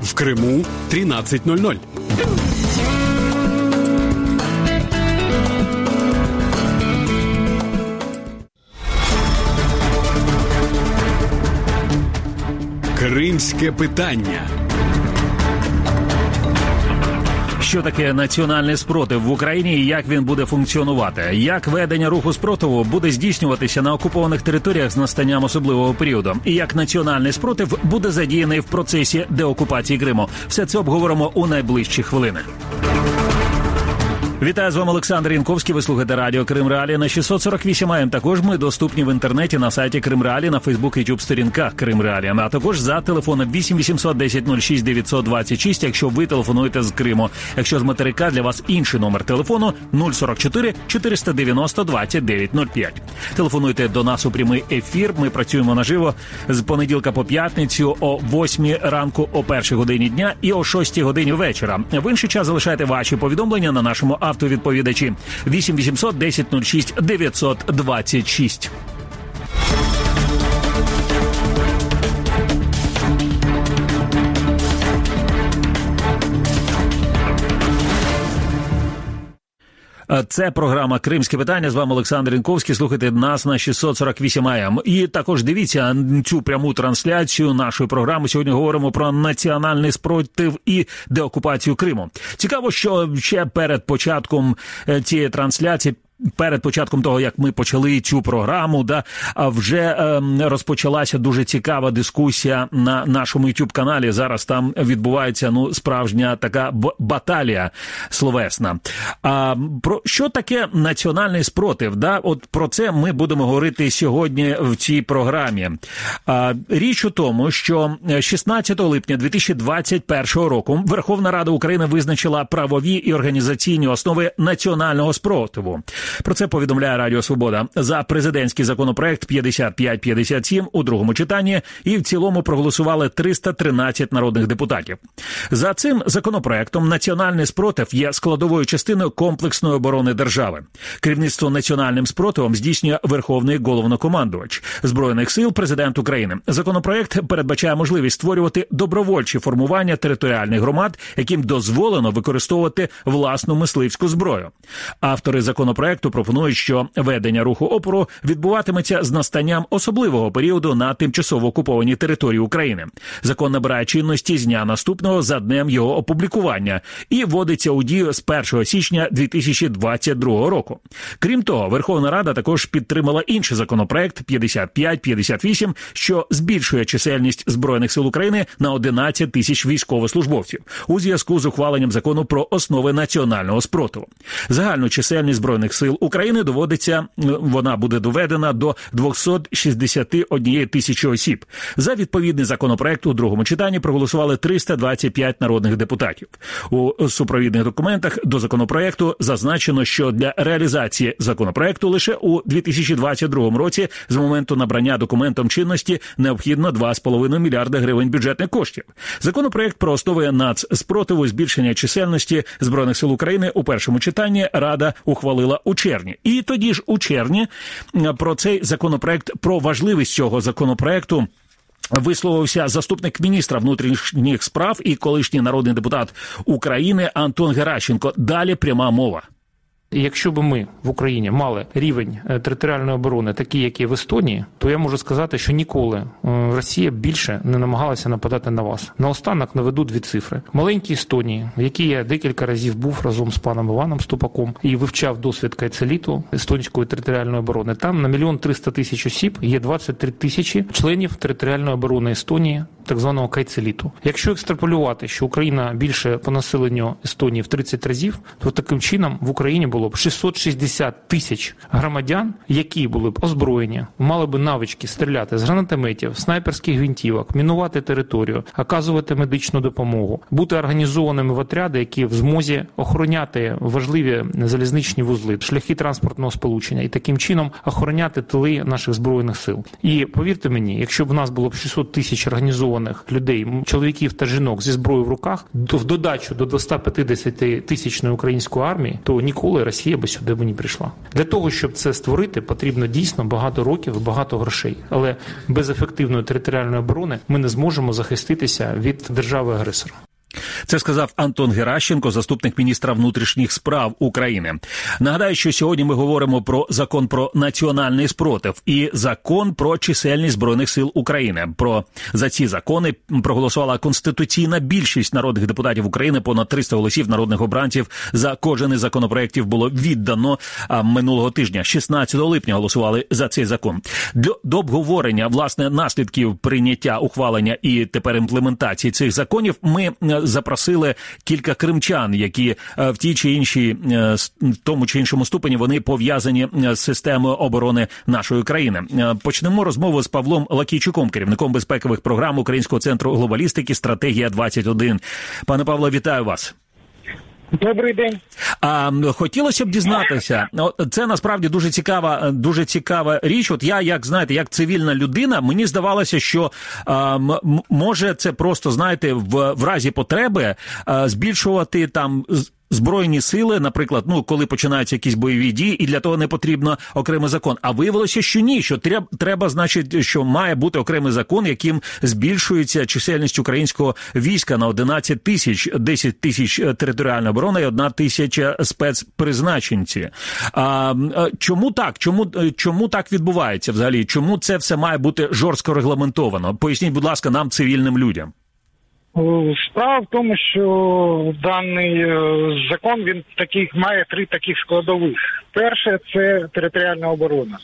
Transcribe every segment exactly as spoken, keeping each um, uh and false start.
В Крыму тринадцать ноль ноль. Кримське питання. Що таке національний спротив в Україні і як він буде функціонувати? Як ведення руху спротиву буде здійснюватися на окупованих територіях з настанням особливого періоду? І як національний спротив буде задіяний в процесі деокупації Криму? Все це обговоримо у найближчі хвилини. Вітаю, з вами Олександр Янковський. Ви слухаєте радіо Крим Реалії на шістсот сорок вісім АМ. Також ми доступні в інтернеті на сайті Крим Реалії, на Фейсбук і Ютуб сторінках Крим Реалії, а також за телефоном вісім вісімсот десять нуль шість дев'ятсот двадцять шість, якщо ви телефонуєте з Криму. Якщо з материка, для вас інший номер телефону нуль сорок чотири чотириста дев'яносто двадцять дев'ять нуль п'ять. Телефонуйте до нас у прямий ефір. Ми працюємо наживо з понеділка по п'ятницю о восьмій ранку, о першій годині дня і о шостій годині вечора. В інший час залишайте ваші повідомлення на нашому автовідповідачі вісім вісімсот десять нуль шість дев'ятсот двадцять шість. Це програма «Кримське питання». З вами Олександр Янковський. Слухайте нас на шістсот сорок вісім АМ. І також дивіться цю пряму трансляцію нашої програми. Сьогодні говоримо про національний спротив і деокупацію Криму. Цікаво, що ще перед початком цієї трансляції, перед початком того, як ми почали цю програму, да, вже е, розпочалася дуже цікава дискусія на нашому YouTube-каналі. Зараз там відбувається, ну, справжня така б- баталія словесна. А про що таке національний спротив? Да? От про це ми будемо говорити сьогодні в цій програмі. А, річ у тому, що шістнадцятого липня дві тисячі двадцять першого року Верховна Рада України визначила правові і організаційні основи національного спротиву. Про це повідомляє Радіо Свобода. За президентський законопроект п'ятдесят п'ять п'ятдесят сім у другому читанні і в цілому проголосували триста тринадцять народних депутатів. За цим законопроектом національний спротив є складовою частиною комплексної оборони держави. Керівництво національним спротивом здійснює Верховний Головнокомандувач Збройних сил, президент України. Законопроект передбачає можливість створювати добровольчі формування територіальних громад, яким дозволено використовувати власну мисливську зброю. Автори законопроекту пропонують, що ведення руху опору відбуватиметься з настанням особливого періоду на тимчасово окупованій території України. Закон набирає чинності з дня наступного за днем його опублікування і вводиться у дію з першого січня дві тисячі двадцять другого року. Крім того, Верховна Рада також підтримала інший законопроект п'ятдесят п'ять п'ятдесят вісім, що збільшує чисельність Збройних сил України на одинадцять тисяч військовослужбовців у зв'язку з ухваленням закону про основи національного спротиву. Загальну чисельність Збройних сил України доводиться, вона буде доведена до двісті шістдесят однієї тисячі осіб. За відповідний законопроект у другому читанні проголосували триста двадцять п'ять народних депутатів. У супровідних документах до законопроекту зазначено, що для реалізації законопроекту лише у дві тисячі двадцять другому році з моменту набрання документом чинності необхідно два з половиною мільярда гривень бюджетних коштів. Законопроект про основи нацспротиву і збільшення чисельності Збройних сил України у першому читанні Рада ухвалила у червні. І тоді ж у червні про цей законопроект, про важливість цього законопроекту висловився заступник міністра внутрішніх справ і колишній народний депутат України Антон Геращенко. Далі пряма мова. Якщо б ми в Україні мали рівень територіальної оборони такий, як є в Естонії, то я можу сказати, що ніколи Росія більше не намагалася нападати на вас. Наостанок наведу дві цифри. В маленькій Естонії, в якій я декілька разів був разом з паном Іваном Ступаком і вивчав досвід Кайцеліту, естонської територіальної оборони, там на мільйон триста тисяч осіб є двадцять три тисячі членів територіальної оборони Естонії, так званого Кайцеліту. Якщо екстраполювати, що Україна більше по населенню Естонії в тридцять разів, то таким чином в Україні було б шістсот шістдесят тисяч громадян, які були б озброєні, мали б навички стріляти з гранатометів, снайперських гвинтівок, мінувати територію, оказувати медичну допомогу, бути організованими в отряди, які в змозі охороняти важливі залізничні вузли, шляхи транспортного сполучення і таким чином охороняти тили наших Збройних сил. І повірте мені, якщо б у нас було б шістсот тисяч організованих людей, чоловіків та жінок зі зброєю в руках, то в додачу до двісті п'ятдесят тисячної української армії, то ніколи Росія би сюди б не прийшла. Для того, щоб це створити, потрібно дійсно багато років і багато грошей. Але без ефективної територіальної оборони ми не зможемо захиститися від держави-агресора. Це сказав Антон Геращенко, заступник міністра внутрішніх справ України. Нагадаю, що сьогодні ми говоримо про закон про національний спротив і закон про чисельність Збройних сил України. Про за ці закони проголосувала конституційна більшість народних депутатів України. Понад триста голосів народних обранців за кожен із законопроєктів було віддано. А минулого тижня, шістнадцятого липня, голосували за цей закон. До, до обговорення, власне, наслідків прийняття, ухвалення і тепер імплементації цих законів ми запросили кілька кримчан, які в тій чи іншій, тому чи іншому ступені вони пов'язані з системою оборони нашої країни. Почнемо розмову з Павлом Лакійчуком, керівником безпекових програм Українського центру глобалістики «Стратегія двадцять один». Пане Павло, вітаю вас. Добрий день. А хотілося б дізнатися, це насправді дуже цікава, дуже цікава річ. От я, як знаєте, як цивільна людина, мені здавалося, що а, м- може це просто, знаєте, в, в разі потреби а, збільшувати там Збройні сили, наприклад, ну, коли починаються якісь бойові дії, і для того не потрібно окремий закон. А виявилося, що ні, що треба, треба, значить, що має бути окремий закон, яким збільшується чисельність українського війська на одинадцять тисяч, десять тисяч територіальної оборони і одна тисяча спецпризначенці. А, чому так? Чому, чому так відбувається взагалі? Чому це все має бути жорстко регламентовано? Поясніть, будь ласка, нам, цивільним людям. Справа в тому, що даний закон, він таких, має три таких складових. Перше – це територіальна оборона.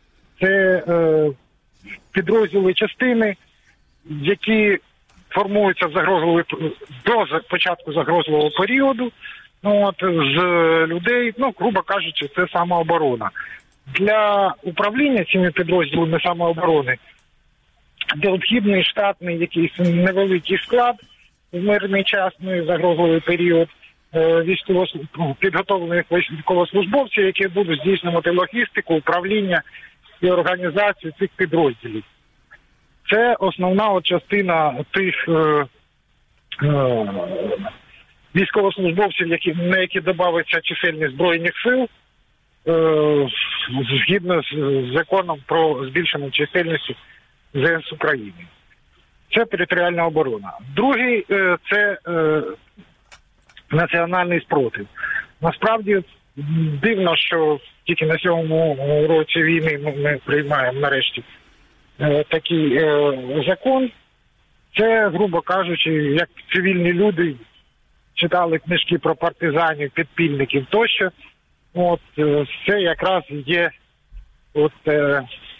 Це е, підрозділи частини, які формуються в загрозливий, до початку загрозливого періоду, ну, от, з людей, ну, грубо кажучи, це самооборона. Для управління цими підрозділами самооборони необхідний штатний якийсь невеликий склад в мирний час, ну, загрозливий період, військово підготовлених військовослужбовців, які будуть здійснювати логістику, управління і організацію цих підрозділів. Це основна от частина тих е, е, військовослужбовців, які, на які додавиться чисельність Збройних сил, е, згідно з законом про збільшену чисельність ЗС України. Це територіальна оборона. Другий е, – це е, національний спротив. Насправді дивно, що тільки на сьомому році війни ми, ми приймаємо нарешті е, такий е, закон. Це, грубо кажучи, як цивільні люди читали книжки про партизанів, підпільників тощо. От е, це якраз є от е,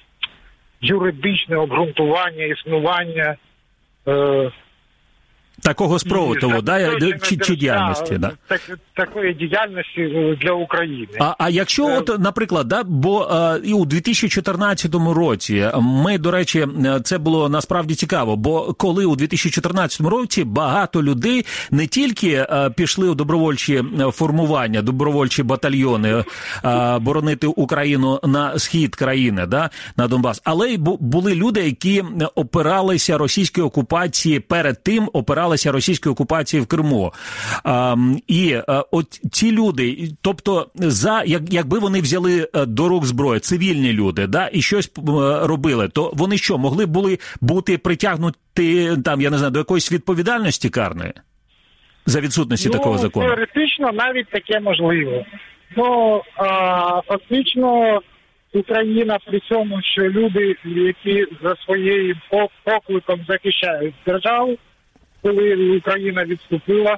юридичне обґрунтування, існування е, такого спротиву, да, чи, чи діяльності, да? Так, такої діяльності для України. А, а якщо, е... от, наприклад, да, бо е, і у дві тисячі чотирнадцятому році ми, до речі, це було насправді цікаво, бо коли у дві тисячі чотирнадцятому році багато людей не тільки е, пішли у добровольчі формування, добровольчі батальйони е, боронити Україну на схід країни, да, на Донбас, але й були люди, які опиралися російській окупації перед тим, опиралися російської окупації в Криму. А, і а, от ці люди, тобто, за як, якби вони взяли до рук зброю, цивільні люди, да, і щось а, робили, то вони що, могли були бути притягнуті, там, я не знаю, до якоїсь відповідальності карної? За відсутності ну, такого закону? Теоретично навіть таке можливо. Ну, а, фактично, Україна при цьому, що люди, які за своєю покликом захищають державу, коли Україна відступила,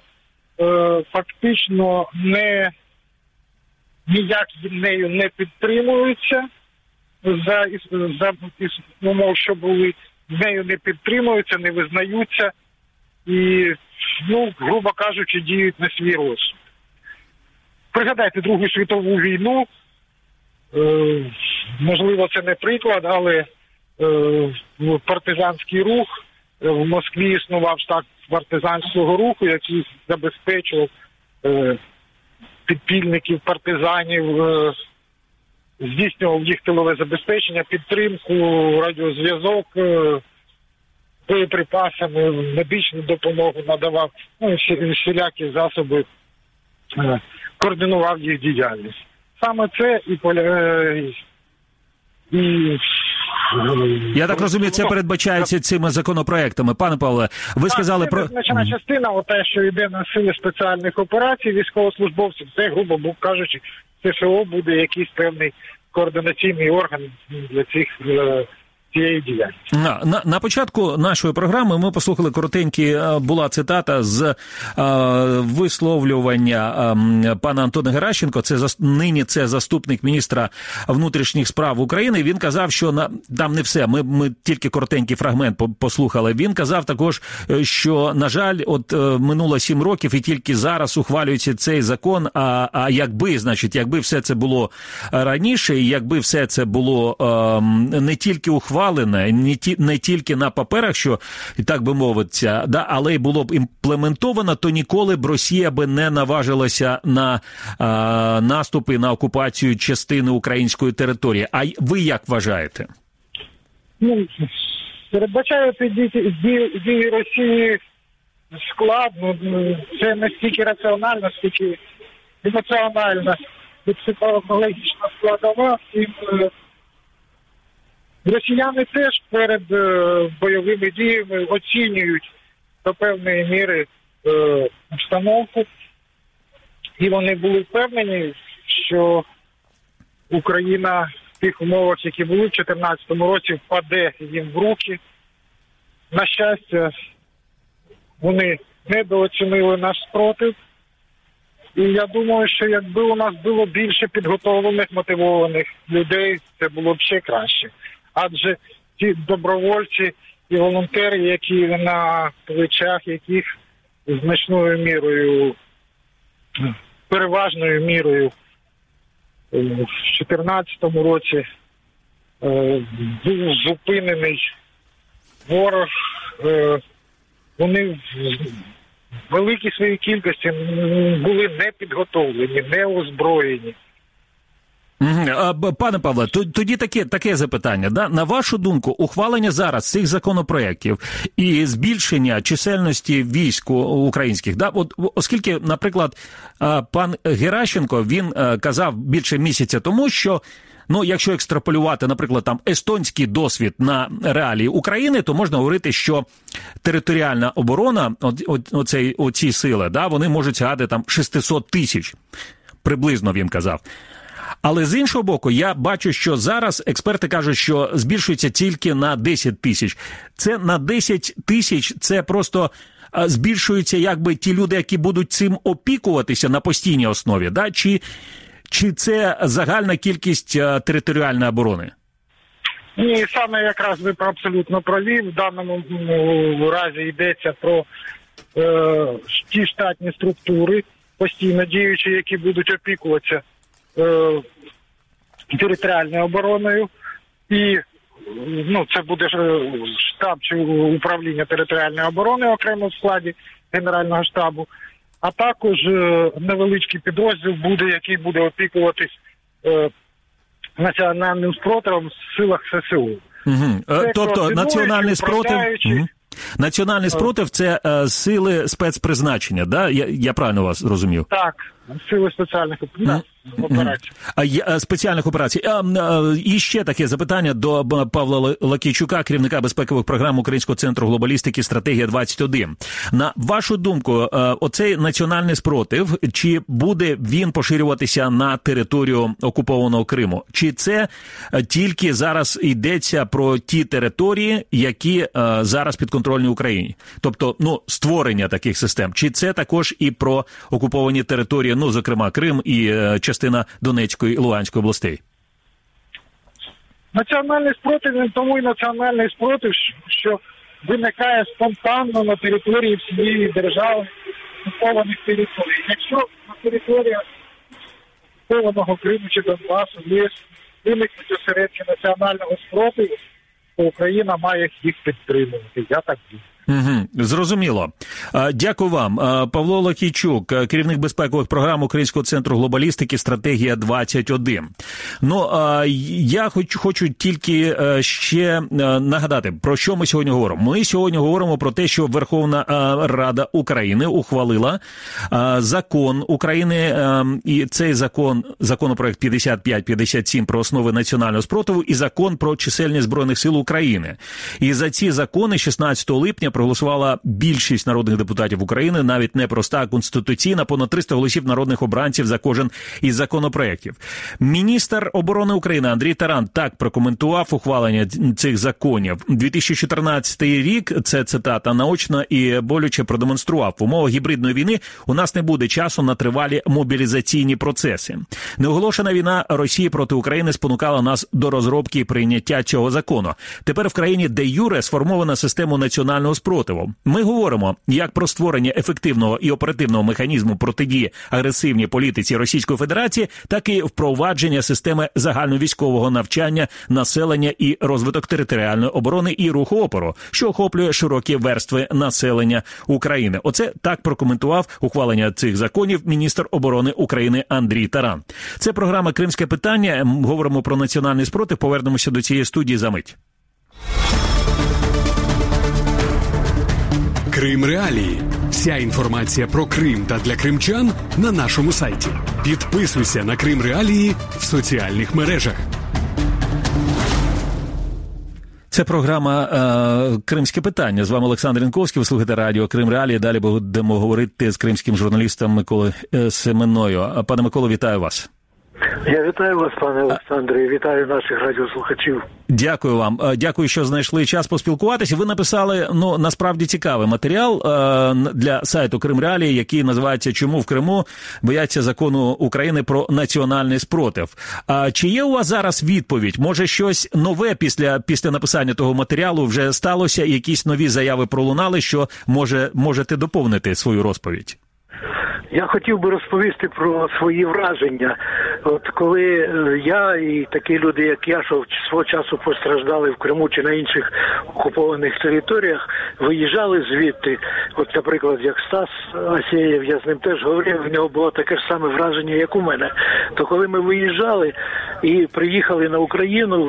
фактично не, ніяк нею не підтримуються, за, за умов, що були, нею не підтримуються, не визнаються і, ну, грубо кажучи, діють на свій розсуд. Пригадайте Другу світову війну, можливо, це не приклад, але партизанський рух, в Москві існував штаб партизанського руху, який забезпечував е, підпільників, партизанів, е, здійснював їх тилове забезпечення, підтримку, радіозв'язок, е, боєприпасами, медичну допомогу надавав, ну, всі, всілякі засоби е, координував їх діяльність. Саме це і поля... і Я так розумію, це передбачається цими законопроектами. Пане Павле, ви сказали про... Значна частина, те, що йде на сили спеціальних операцій військовослужбовців, це, грубо кажучи, ССО буде якийсь певний координаційний орган для цих цієї діяльності. На, на, на початку нашої програми ми послухали коротенькі, була цитата з е, висловлювання е, пана Антона Геращенко, це за, нині це заступник міністра внутрішніх справ України. Він казав, що на, там не все, ми, ми тільки коротенький фрагмент послухали. Він казав також, що, на жаль, от е, минуло сім років і тільки зараз ухвалюється цей закон, а, а якби, значить, якби все це було раніше, і якби все це було е, не тільки ухвалено, Не, ті, не тільки на паперах, що, так би мовиться, да, але й було б імплементовано, то ніколи б Росія би не наважилася на а, наступи, на окупацію частини української території. А ви як вважаєте? Ну, передбачаючи дії, дії Росії складно, це не стільки раціонально, стільки емоціонально і психологічна складова. І росіяни теж перед е, бойовими діями оцінюють до певної міри е, обстановку, і вони були впевнені, що Україна в тих умовах, які були в дві тисячі чотирнадцятому році, впаде їм в руки. На щастя, вони недооцінили наш спротив. І я думаю, що якби у нас було більше підготовлених, мотивованих людей, це було б ще краще. Адже ті добровольці і волонтери, які на плечах яких значною мірою, переважною мірою в дві тисячі чотирнадцятому році був зупинений ворог, вони в великій своїй кількості були не підготовлені, не озброєні. Пане Павле, тоді таке, таке запитання. Да? На вашу думку, ухвалення зараз цих законопроєктів і збільшення чисельності військ українських, да? От, оскільки, наприклад, пан Геращенко, він казав більше місяця тому, що ну, якщо екстраполювати, наприклад, там естонський досвід на реалії України, то можна говорити, що територіальна оборона, оці, оці сили, да, вони можуть сягати там шістсот тисяч, приблизно він казав. Але з іншого боку, я бачу, що зараз експерти кажуть, що збільшується тільки на десять тисяч. Це на десять тисяч, це просто збільшуються якби ті люди, які будуть цим опікуватися на постійній основі, да? Чи, чи це загальна кількість територіальної оборони? Ні, саме якраз ви абсолютно праві. В даному ну, разі йдеться про е, ті штатні структури, постійно діючі, які будуть опікуватися е, територіальною обороною. І ну, це буде штаб чи управління територіальної оборони окремо в складі Генерального штабу. А також е, невеличкий підрозділ буде, який буде опікуватись е, національним спротивом в силах ССУ. Угу. Тобто національний спротив... Угу. Національний спротив – це е, сили спецпризначення, да? Я, я правильно вас розумів? Так, сили спеціальних mm. операцій. А, спеціальних операцій. А, а, і ще таке запитання до Павла Лакійчука, керівника безпекових програм Українського центру глобалістики «Стратегія двадцять один». На вашу думку, оцей національний спротив, чи буде він поширюватися на територію окупованого Криму? Чи це тільки зараз йдеться про ті території, які зараз підконтрольні Україні? Тобто, ну, створення таких систем. Чи це також і про окуповані території, ну, зокрема, Крим і частина Донецької і Луганської областей? Національний спротив, тому і національний спротив, що виникає спонтанно на території всієї держави, окупованих територій. Якщо на території окупованого Криму чи Донбасу є виникнуть осередки національного спротиву, то Україна має їх підтримувати. Я так думаю. Угу, зрозуміло. Дякую вам. Павло Лакійчук, керівник безпекових програм Українського центру глобалістики «Стратегія двадцять один». Ну, я хочу, хочу тільки ще нагадати, про що ми сьогодні говоримо. Ми сьогодні говоримо про те, що Верховна Рада України ухвалила закон України, і цей закон, законопроект п'ятдесят п'ять п'ятдесят сім про основи національного спротиву і закон про чисельність Збройних сил України. І за ці закони шістнадцятого липня проголосувала більшість народних депутатів України, навіть не проста, а конституційна, понад триста голосів народних обранців за кожен із законопроєктів. Міністр оборони України Андрій Таран так прокоментував ухвалення цих законів. дві тисячі чотирнадцятий рік, це цитата, наочно і болюче продемонстрував: в умовах гібридної війни у нас не буде часу на тривалі мобілізаційні процеси. Неоголошена війна Росії проти України спонукала нас до розробки і прийняття цього закону. Тепер в країні де-юре сформована система національного спротиву. Ми говоримо як про створення ефективного і оперативного механізму протидії агресивній політиці Російської Федерації, так і впровадження системи загальновійськового навчання населення і розвиток територіальної оборони і руху опору, що охоплює широкі верстви населення України. Оце так прокоментував ухвалення цих законів міністр оборони України Андрій Таран. Це програма «Кримське питання». Говоримо про національний спротив. Повернемося до цієї студії за мить. Крим Реалії. Вся інформація про Крим та для кримчан на нашому сайті. Підписуйся на Крим Реалії в соціальних мережах. Це програма е, «Кримське питання». З вами Олександр Янковський. Ви слухаєте радіо «Крим Реалії». Далі будемо говорити з кримським журналістом Миколою е, Семеною. Пане Миколо, вітаю вас. Я вітаю вас, пане Олександре, і вітаю наших радіослухачів. Дякую вам. Дякую, що знайшли час поспілкуватися. Ви написали, ну, насправді цікавий матеріал е, для сайту Крим Реалії, який називається «Чому в Криму бояться закону України про національний спротив». А чи є у вас зараз відповідь? Може, щось нове після, після написання того матеріалу вже сталося, якісь нові заяви пролунали, що може, можете доповнити свою розповідь? Я хотів би розповісти про свої враження. От коли я і такі люди, як я, що свого часу постраждали в Криму чи на інших окупованих територіях, виїжджали звідти. От, наприклад, як Стас Асєєв, я з ним теж говорив, в нього було таке ж саме враження, як у мене. То коли ми виїжджали і приїхали на Україну,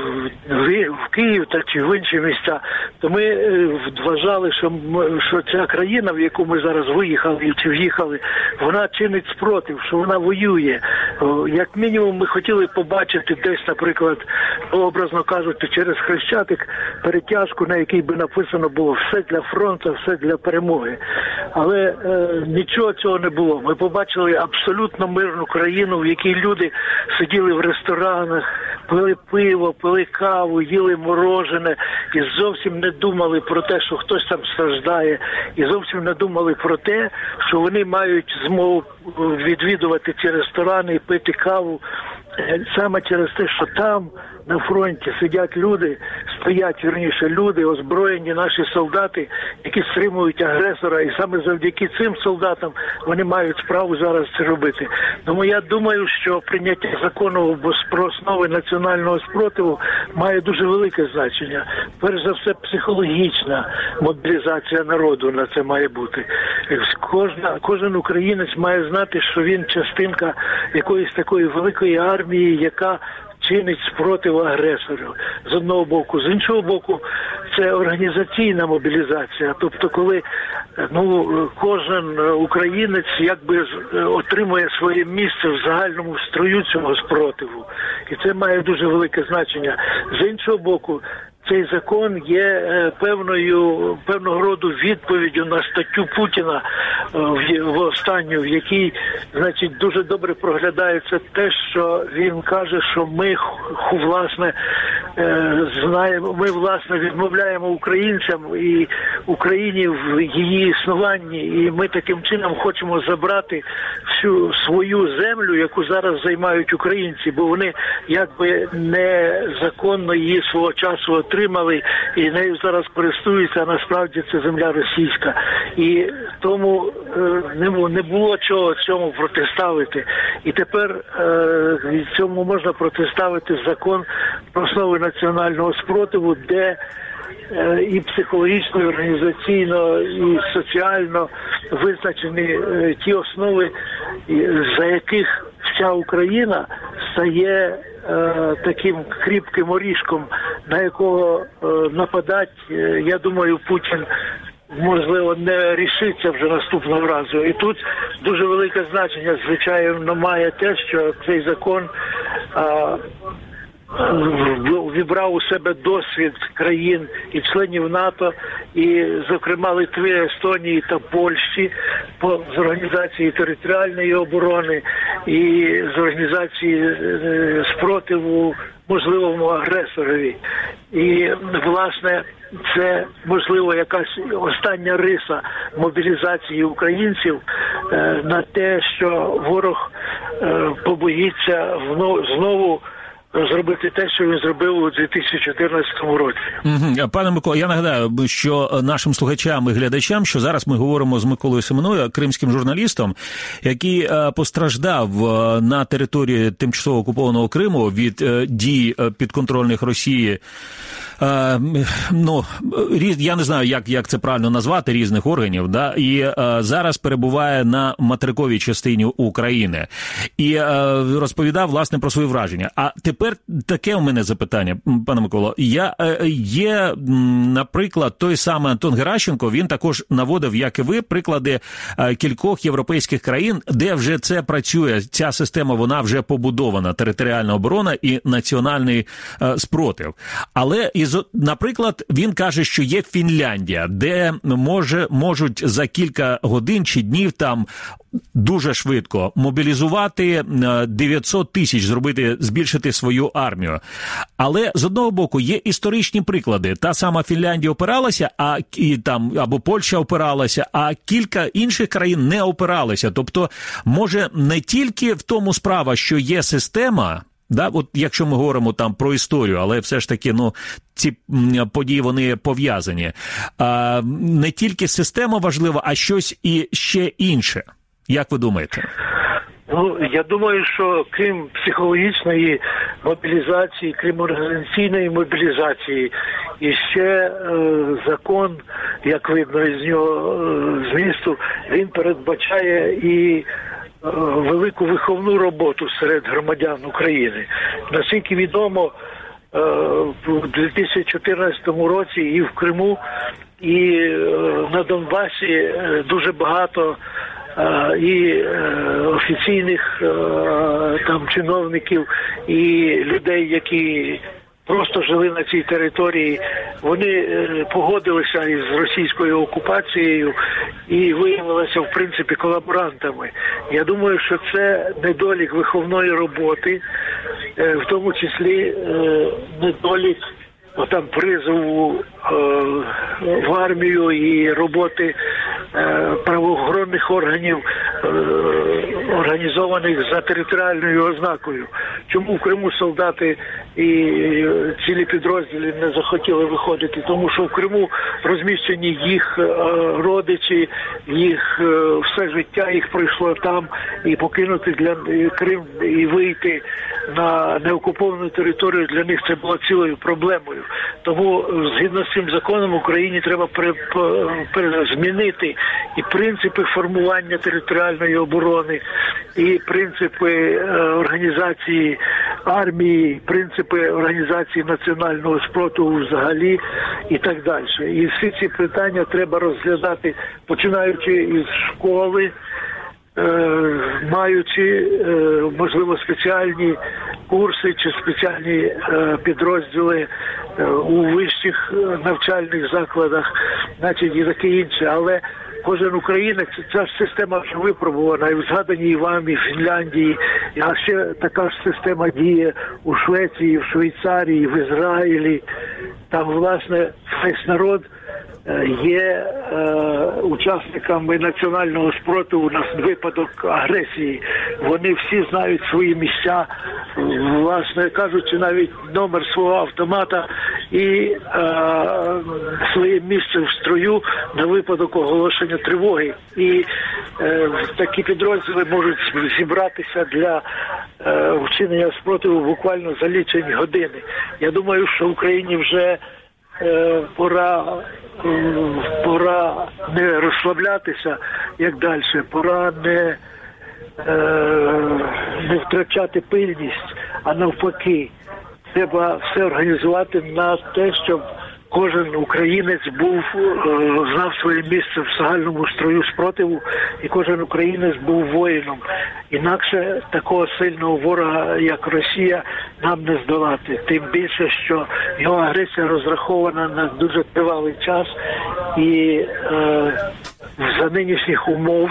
в Київ та чи в інші місця, то ми вважали, що, що ця країна, в яку ми зараз виїхали чи в'їхали, вона чинить спротив, що вона воює. Як мінімум ми хотіли побачити десь, наприклад, образно кажучи, через Хрещатик перетяжку, на якій би написано було «все для фронту, все для перемоги». Але е, нічого цього не було. Ми побачили абсолютно мирну країну, в якій люди сиділи в ресторанах, пили пиво, пили каву, їли морожене і зовсім не думали про те, що хтось там страждає, і зовсім не думали про те, що вони мають змогу відвідувати ці ресторани і пити каву саме через те, що там на фронті сидять люди, стоять, вірніше, люди, озброєні наші солдати, які стримують агресора, і саме завдяки цим солдатам вони мають справу зараз це робити. Тому я думаю, що прийняття закону про основи національного спротиву має дуже велике значення. Перш за все, психологічна мобілізація народу на це має бути. Кожна, кожен українець має знати, що він частинка якоїсь такої великої армії, яка чинить спротив агресору, з одного боку. З іншого боку, це організаційна мобілізація. Тобто, коли ну, кожен українець якби отримує своє місце в загальному строю цього спротиву. І це має дуже велике значення. З іншого боку, цей закон є певною, певного роду відповіддю на статтю Путіна в, в останню, в якій, значить, дуже добре проглядається те, що він каже, що ми, власне, знаємо, ми, власне, відмовляємо українцям і Україні в її існуванні, і ми таким чином хочемо забрати всю свою землю, яку зараз займають українці, бо вони якби незаконно її свого часу отримали і нею зараз користуються, а насправді це земля російська. І тому не було чого цьому протиставити. І тепер цьому можна протиставити закон про основи національного спротиву, де і психологічно, і організаційно, і соціально визначені ті основи, за яких вся Україна стає таким кріпким орішком, на якого нападати, я думаю, Путін, можливо, не рішиться вже наступного разу. І тут дуже велике значення, звичайно, має те, що цей закон а, вібрав у себе досвід країн і членів НАТО, і, зокрема, Литви, Естонії та Польщі по, з організації територіальної оборони і з організації е, спротиву можливому агресорові. І, власне, це, можливо, якась остання риса мобілізації українців е, на те, що ворог е, побоїться вно, знову зробити те, що він зробив у дві тисячі чотирнадцятому році. Угу. Пане Микола, я нагадаю, що нашим слухачам і глядачам, що зараз ми говоримо з Миколою Семеною, кримським журналістом, який постраждав на території тимчасово окупованого Криму від дій підконтрольних Росії, ну, я не знаю, як, як це правильно назвати, різних органів, да, і зараз перебуває на материковій частині України. І розповідав, власне, про свої враження. А тепер таке у мене запитання, пане Миколо. Я, є, наприклад, той самий Антон Геращенко, він також наводив, як і ви, приклади кількох європейських країн, де вже це працює, ця система, вона вже побудована, територіальна оборона і національний спротив. Але, наприклад, він каже, що є Фінляндія, де може, можуть за кілька годин чи днів там дуже швидко мобілізувати дев'ятсот тисяч, зробити, збільшити свою армію. Але, з одного боку, є історичні приклади. Та сама Фінляндія опиралася, а, і, там, або Польща опиралася, а кілька інших країн не опиралися. Тобто, може, не тільки в тому справа, що є система, да, от якщо ми говоримо там про історію, але все ж таки, ну, ці події, вони пов'язані. А, не тільки система важлива, а щось і ще інше. Як ви думаєте? Ну, я думаю, що крім психологічної мобілізації, крім організаційної мобілізації, і ще е, закон, як видно із нього е, змісту, він передбачає і е, велику виховну роботу серед громадян України. Наскільки відомо, е, в дві тисячі чотирнадцятому році і в Криму, і е, на Донбасі е, дуже багато і офіційних там чиновників, і людей, які просто жили на цій території, вони погодилися із російською окупацією і виявилися, в принципі, колаборантами. Я думаю, що це недолік виховної роботи, в тому числі недолік там призову е, в армію і роботи е, правоохоронних органів, е, організованих за територіальною ознакою. Чому в Криму солдати і цілі підрозділи не захотіли виходити? Тому що в Криму розміщені їх е, родичі, їх е, все життя їх пройшло там, і покинути для Крим і вийти на неокуповану територію для них це було цілою проблемою. Тому, згідно з цим законом, Україні треба при, при, змінити і принципи формування територіальної оборони, і принципи е, організації армії, і принципи організації національного спротиву взагалі і так далі. І всі ці питання треба розглядати, починаючи із школи, маючи, можливо, спеціальні курси чи спеціальні підрозділи у вищих навчальних закладах, значить, і таке інше. Але кожен українець, ця ж система вже випробувана і в згаданій вами в Фінляндії, а ще така ж система діє у Швеції, в Швейцарії, в Ізраїлі. Там, власне, весь народ є е, учасниками національного спротиву на випадок агресії. Вони всі знають свої місця, власне кажучи, навіть номер свого автомата і е, своє місце в строю на випадок оголошення тривоги. І е, такі підрозділи можуть зібратися для е, вчинення спротиву буквально за лічені години. Я думаю, що в Україні вже е, пора, е, пора не розслаблятися, як далі, пора не, е, не втрачати пильність, а навпаки, треба все організувати на те, щоб кожен українець був, знав своє місце в загальному строю спротиву, і кожен українець був воїном. Інакше такого сильного ворога, як Росія, нам не здолати. Тим більше, що його агресія розрахована на дуже тривалий час, і е, за нинішніх умов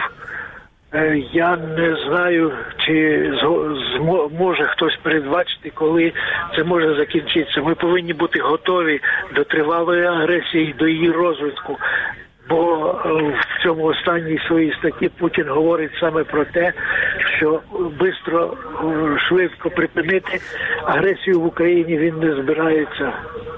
я не знаю, чи зможе хтось передбачити, коли це може закінчитися. Ми повинні бути готові до тривалої агресії, до її розвитку. Бо в цьому останній своїй статті Путін говорить саме про те, що швидко, швидко припинити агресію в Україні він не збирається.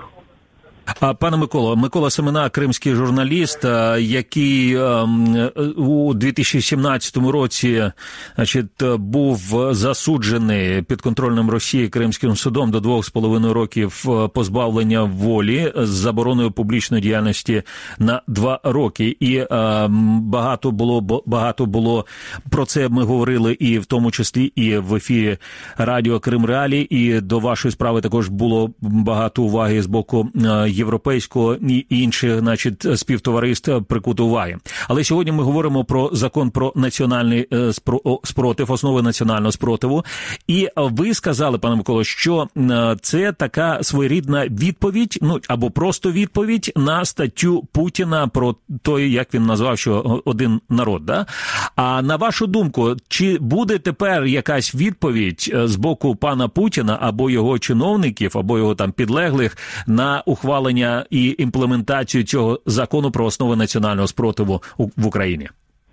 Пане Миколо, Микола Семена, кримський журналіст, який у дві тисячі сімнадцятому році, значить, був засуджений підконтрольним Росії Кримським судом до двох з половиною років позбавлення волі з забороною публічної діяльності на два роки. І багато було, багато було про це ми говорили і в тому числі і в ефірі радіо Крим Реалії, і до вашої справи також було багато уваги з боку європейського і інших, значить, співтовариств прикуто уваги. Але сьогодні ми говоримо про закон про національний спротив, основи національного спротиву. І ви сказали, пане Миколо, що це така своєрідна відповідь, ну, або просто відповідь на статтю Путіна про той, як він назвав, що один народ, да? А на вашу думку, чи буде тепер якась відповідь з боку пана Путіна або його чиновників, або його там підлеглих на ухвалення і імплементацію цього закону про основи національного спротиву в Україні?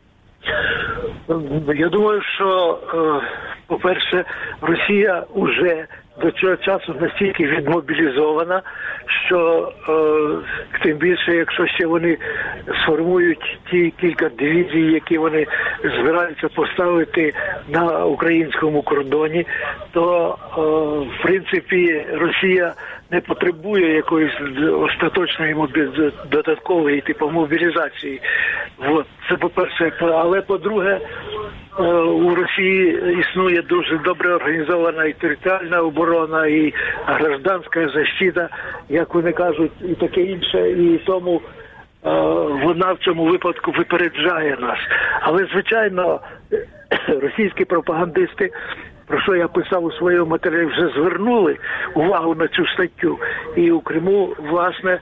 Я думаю, що, по-перше, Росія вже до цього часу настільки відмобілізована, що е, тим більше, якщо ще вони сформують ті кілька дивізій, які вони збираються поставити на українському кордоні, то е, в принципі Росія не потребує якоїсь остаточної мобі... додаткової типу мобілізації. От. Це по-перше. Але по-друге, у Росії існує дуже добре організована і територіальна оборона, і гражданська защита, як вони кажуть, і таке інше. І тому вона в цьому випадку випереджає нас. Але, звичайно, російські пропагандисти, про що я писав у своєму матеріалі, вже звернули увагу на цю статтю. І у Криму, власне,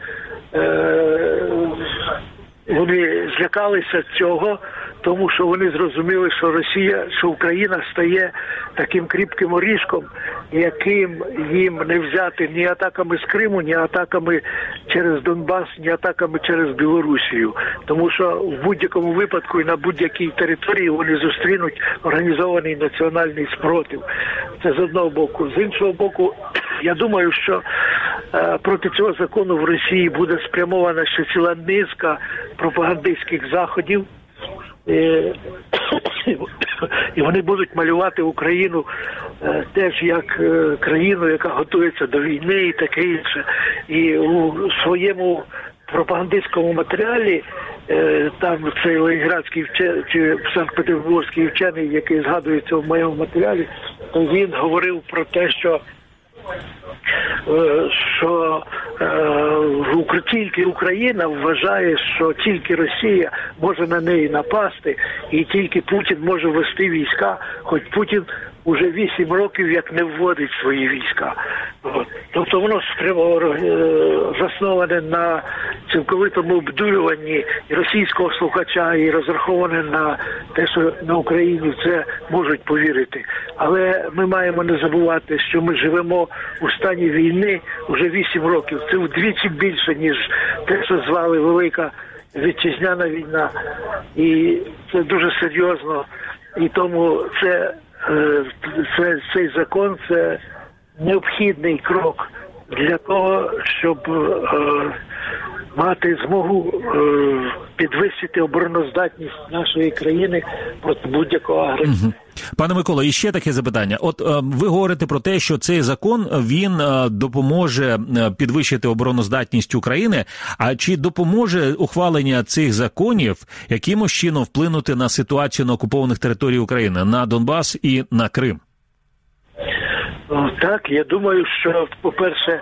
вони злякалися цього, тому що вони зрозуміли, що Росія, що Україна стає таким кріпким орішком, яким їм не взяти ні атаками з Криму, ні атаками через Донбас, ні атаками через Білорусію. Тому що в будь-якому випадку і на будь-якій території вони зустрінуть організований національний спротив. Це з одного боку. З іншого боку, я думаю, що е, проти цього закону в Росії буде спрямована ще ціла низка пропагандистських заходів. Е, і вони будуть малювати Україну е, теж як е, країну, яка готується до війни і таке інше. І у своєму пропагандистському матеріалі е, там цей ленінградський вчений, чи санкт-петербурзький вчений, який згадується в моєму матеріалі, то він говорив про те, що що е, тільки Україна вважає, що тільки Росія може на неї напасти, і тільки Путін може вести війська, хоч Путін уже вісім років як не вводить свої війська. От. Тобто воно засноване на цілковитому обдурюванні і російського слухача, і розраховане на те, що на Україні це можуть повірити. Але ми маємо не забувати, що ми живемо у стані війни вже вісім років. Це вдвічі більше, ніж те, що звали Велика Вітчизняна війна. І це дуже серйозно. І тому це Це, цей закон – це необхідний крок для того, щоб е, мати змогу е, підвищити обороноздатність нашої країни проти будь-якого агресора. Угу. Пане Миколо, і ще таке запитання. От е, ви говорите про те, що цей закон, він е, допоможе підвищити обороноздатність України, а чи допоможе ухвалення цих законів якимось чином вплинути на ситуацію на окупованих територіях України, на Донбас і на Крим? Так, я думаю, що, по-перше,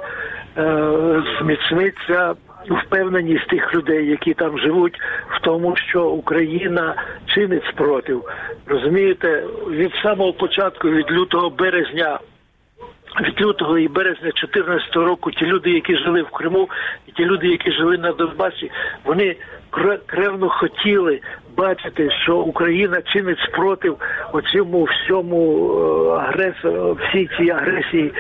зміцниться впевненість тих людей, які там живуть, в тому, що Україна чинить спротив. Розумієте, від самого початку, від лютого березня, від лютого і березня дві тисячі чотирнадцятого року ті люди, які жили в Криму, і ті люди, які жили на Донбасі, вони кревно хотіли бачити, що Україна чинить спротив оцьому всьому агресору, всій цій агресії,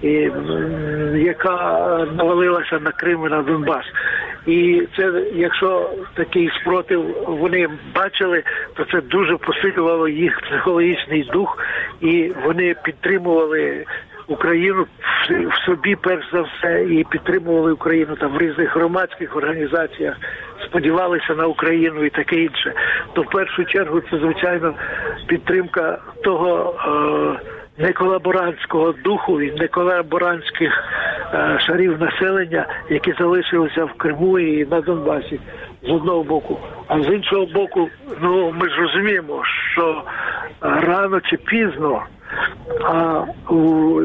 яка навалилася на Крим і на Донбас. І це, якщо такий спротив вони бачили, то це дуже посилювало їх психологічний дух, і вони підтримували Україну в собі, перш за все, і підтримували Україну там в різних громадських організаціях, сподівалися на Україну і таке інше. То в першу чергу це, звичайно, підтримка того е, неколаборантського духу і неколаборантських е, шарів населення, які залишилися в Криму і на Донбасі, з одного боку. А з іншого боку, ну, ми ж розуміємо, що рано чи пізно а у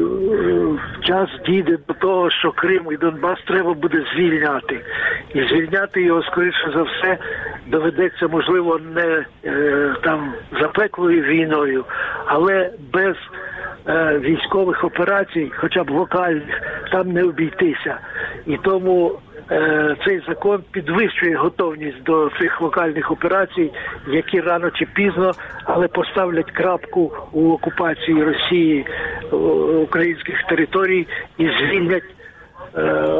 час дійде до того, що Крим і Донбас треба буде звільняти. І звільняти його, скоріше за все, доведеться, можливо, не е, там запеклою війною, але без е, військових операцій, хоча б локальних, там не обійтися. І тому е, цей закон підвищує готовність до цих локальних операцій, які рано чи пізно, але поставлять крапку у окупації Росії е, українських територій і звільнять е,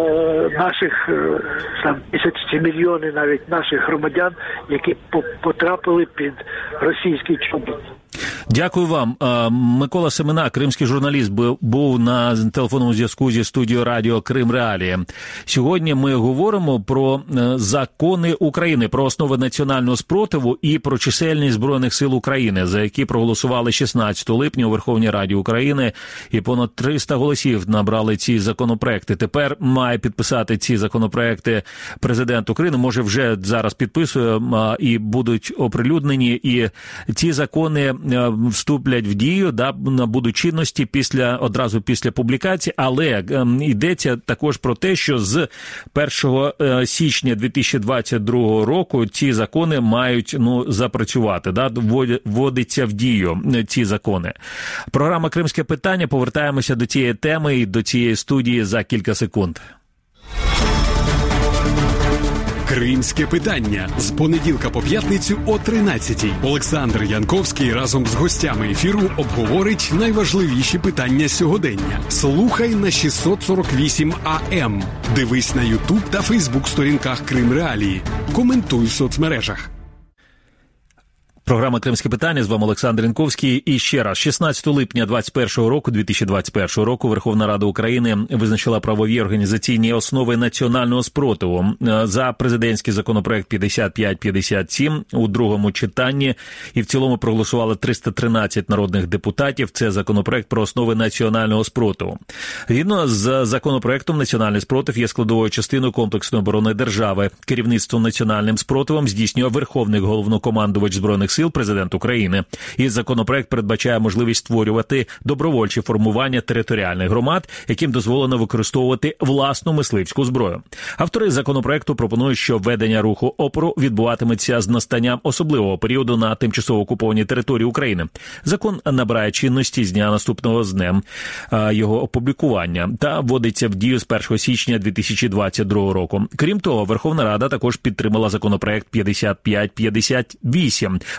наших е, там тисячі мільйони навіть наших громадян, які потрапили під російський чобіт. Дякую вам. Микола Семена, кримський журналіст, був на телефонному зв'язку зі студією радіо Крим Реалії. Сьогодні ми говоримо про закони України, про основи національного спротиву і про чисельність Збройних сил України, за які проголосували шістнадцятого липня у Верховній Раді України, і понад триста голосів набрали ці законопроекти. Тепер має підписати ці законопроекти президент України, може вже зараз підписує, і будуть оприлюднені, і ці закони вступлять в дію, да, набудуть чинності після, одразу після публікації, але е, йдеться також про те, що з першого січня дві тисячі двадцять другого року ці закони мають, ну, запрацювати, да, вводиться в дію ці закони. Програма «Кримське питання», повертаємося до цієї теми і до цієї студії за кілька секунд. Кримське питання з понеділка по п'ятницю о тринадцятій. Олександр Янковський разом з гостями ефіру обговорить найважливіші питання сьогодення. Слухай на шістсот сорок вісім А М. Дивись на Ютуб та Фейсбук сторінках Крим Реалії. Коментуй в соцмережах. Програма «Кримське питання», з вами Олександр Янковський. І ще раз, шістнадцятого липня двадцять першого року, дві тисячі двадцять першого року, Верховна Рада України визначила правові організаційні основи національного спротиву. За президентський законопроект п'ятдесят п'ять п'ятдесят сім у другому читанні і в цілому проголосували триста тринадцять народних депутатів. Це законопроект про основи національного спротиву. Згідно з законопроектом, національний спротив є складовою частиною комплексної оборони держави. Керівництво національним спротивом здійснює Верховний головнокомандувач Збройних сил, президент України. І законопроект передбачає можливість створювати добровольчі формування територіальних громад, яким дозволено використовувати власну мисливську зброю. Автори законопроекту пропонують, що введення руху опору відбуватиметься з настанням особливого періоду на тимчасово окупованій території України. Закон набирає чинності з дня наступного з днем його опублікування та вводиться в дію з першого січня дві тисячі двадцять другого року. Крім того, Верховна Рада також підтримала законопроект п'ятдесят п'ять п'ятдесят вісім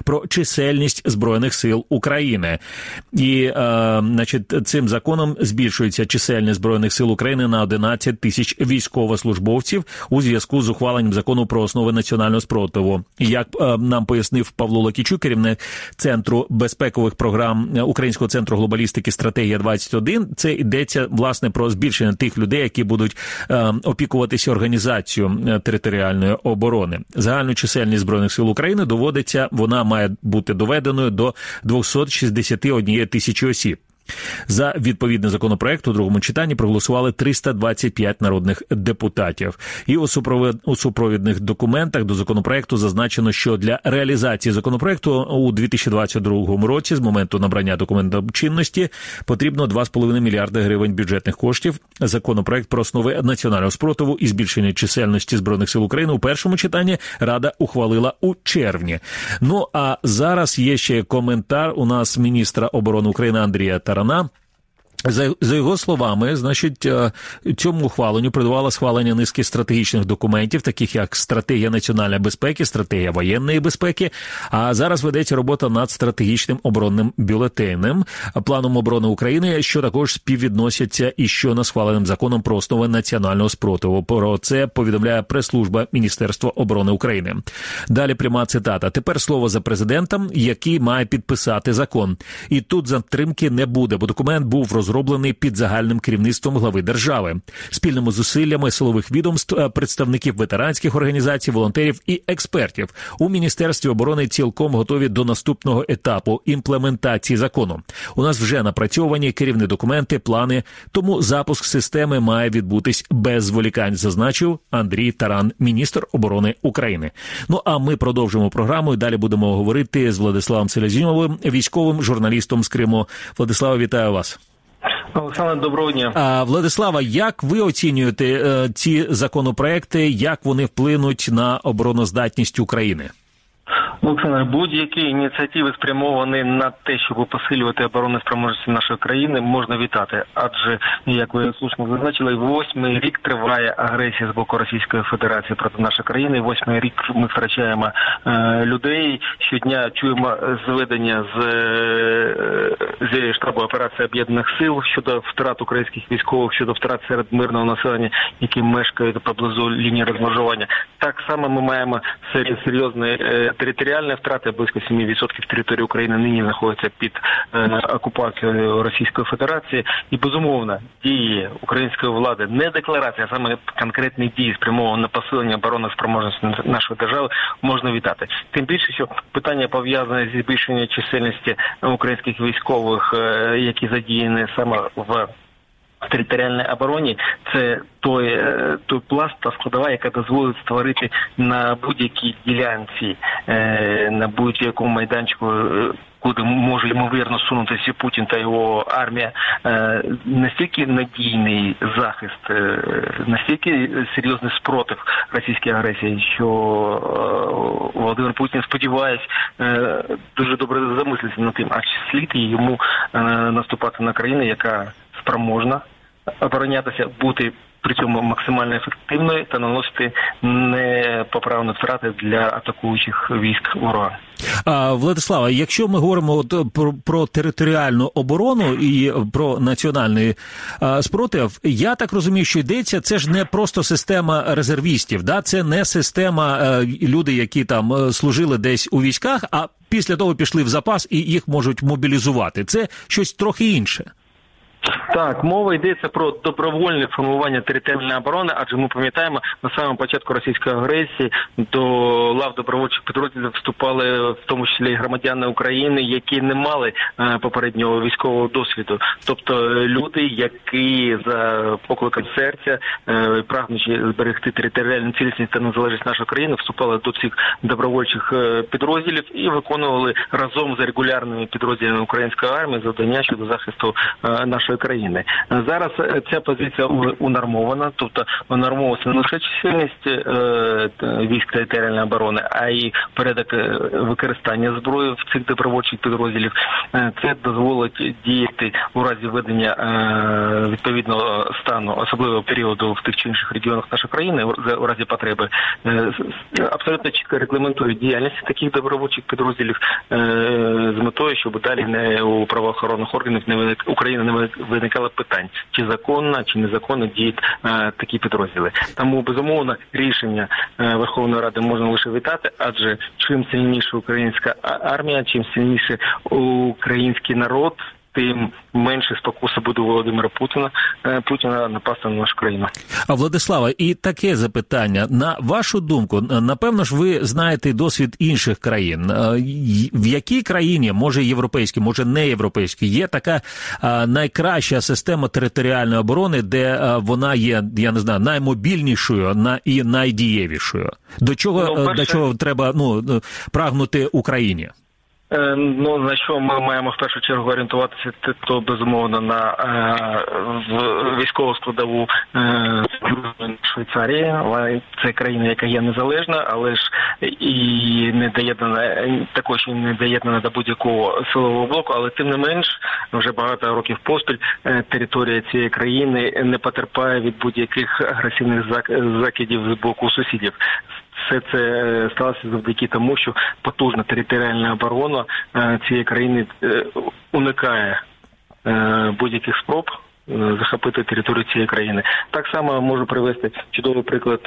про чисельність Збройних сил України. І, е, значить, цим законом збільшується чисельність Збройних сил України на одинадцять тисяч військовослужбовців у зв'язку з ухваленням закону про основи національного спротиву. Як е, нам пояснив Павло Лакічук, керівник Центру безпекових програм Українського центру глобалістики «Стратегія двадцять один», це йдеться, власне, про збільшення тих людей, які будуть е, опікуватися організацією територіальної оборони. Загальну чисельність Збройних сил України доводиться, вона має бути доведеною до двісті шістдесят однієї тисячі осіб. За відповідний законопроект у другому читанні проголосували триста двадцять п'ять народних депутатів. І у, супровід... у супровідних документах до законопроекту зазначено, що для реалізації законопроекту у дві тисячі двадцять другому році з моменту набрання документів чинності потрібно два з половиною мільярди гривень бюджетних коштів. Законопроект про основи національного спротиву і збільшення чисельності Збройних сил України у першому читанні Рада ухвалила у червні. Ну, а зараз є ще коментар у нас міністра оборони України Андрія Тарана. За, за його словами, значить, цьому ухваленню передувало схвалення низки стратегічних документів, таких як стратегія національної безпеки, стратегія воєнної безпеки, а зараз ведеться робота над стратегічним оборонним бюлетенем, планом оборони України, що також співвідносяться із щойно схваленим законом про основи національного спротиву. Про це повідомляє прес-служба Міністерства оборони України. Далі пряма цитата. «Тепер слово за президентом, який має підписати закон. І тут затримки не буде, бо документ був розроблений розроблений під загальним керівництвом глави держави. Спільними зусиллями силових відомств, представників ветеранських організацій, волонтерів і експертів у Міністерстві оборони цілком готові до наступного етапу імплементації закону. У нас вже напрацьовані керівні документи, плани, тому запуск системи має відбутись без зволікань», зазначив Андрій Таран, міністр оборони України. Ну а ми продовжимо програму і далі будемо говорити з Владиславом Селезньовим, військовим журналістом з Криму. Владислава, вітаю вас. Олександр, доброго дня. А, Владислава, як ви оцінюєте е, ці законопроекти, як вони вплинуть на обороноздатність України? Олександр, будь-які ініціативи спрямовані на те, щоб посилювати оборонну спроможність нашої країни, можна вітати. Адже, як ви слушно зазначили, восьмий рік триває агресія з боку Російської Федерації проти нашої країни. Восьмий рік ми втрачаємо е, людей. Щодня чуємо зведення з, е, з штабу операції Об'єднаних Сил щодо втрат українських військових, щодо втрат серед мирного населення, які мешкають поблизу лінії розмежування. Так само ми маємо серйозні е, територіальні втрати, близько сім відсотків території України нині знаходяться під е, окупацією Російської Федерації. І, безумовно, дії української влади, не декларація, а саме конкретні дії, спрямовані на посилення оборонної спроможності нашої держави, можна вітати. Тим більше, що питання пов'язане зі збільшенням чисельності українських військових, е, які задіяні саме в в територіальній обороні, це той, той пласт, та складова, яка дозволить створити на будь-якій ділянці, на будь-якому майданчику, куди може ймовірно сунутися Путін та його армія, настільки надійний захист, настільки серйозний спротив російській агресії, що Володимир Путін, сподіваюсь, дуже добре замислиться над тим, а чи слід йому наступати на країну, яка спроможна оборонятися, бути при цьому максимально ефективною та наносити непоправні втрати для атакуючих військ ворога. А, Владислава, якщо ми говоримо от про, про територіальну оборону і про національний а, спротив, я так розумію, що йдеться, це ж не просто система резервістів, да? Це не система а, люди, які там служили десь у військах, а після того пішли в запас і їх можуть мобілізувати. Це щось трохи інше. Так, мова йдеться про добровольне формування територіальної оборони, адже ми пам'ятаємо, на самому початку російської агресії до лав добровольчих підрозділів вступали в тому числі і громадяни України, які не мали е, попереднього військового досвіду. Тобто люди, які за покликом серця, е, прагнучи зберегти територіальну цілісність та незалежність нашої країни, вступали до цих добровольчих е, підрозділів і виконували разом з регулярними підрозділами української армії завдання щодо захисту е, нашої країни. України. Зараз ця позиція унормована, тобто унормовується не лише чисельність військ територіальної оборони, а й порядок використання зброї в цих добровольчих підрозділів. Це дозволить діяти у разі введення відповідного стану, особливого періоду в тих чи інших регіонах нашої країни, у разі потреби. Абсолютно чітко регламентують діяльність таких добровольчих підрозділів з метою, щоб далі не у правоохоронних органів не виник, України не виникало питань, чи законно, чи незаконно діють такі підрозділи. Тому, безумовно, рішення Верховної Ради можна лише вітати, адже чим сильніша українська армія, чим сильніше український народ, тим менше спокуса буде у Володимира Путіна, Путіна напасти на нашу країну. А, Владислава, і таке запитання. На вашу думку, напевно ж ви знаєте досвід інших країн. В якій країні, може європейській, може не європейській, є така найкраща система територіальної оборони, де вона є, я не знаю, наймобільнішою і найдієвішою? До чого, ну, перше... до чого треба ну, прагнути Україні? Ну, на що ми маємо в першу чергу орієнтуватися, то, безумовно, на е, військову складову е, Швейцарії. Це країна, яка є незалежна, але ж і не доєднана, також і не доєднана до будь-якого силового блоку, але тим не менш, вже багато років поспіль територія цієї країни не потерпає від будь-яких агресивних закидів з боку сусідів. Все це сталося завдяки тому, що потужна територіальна оборона цієї країни уникає будь-яких спроб захопити територію цієї країни. Так само можу привести чудовий приклад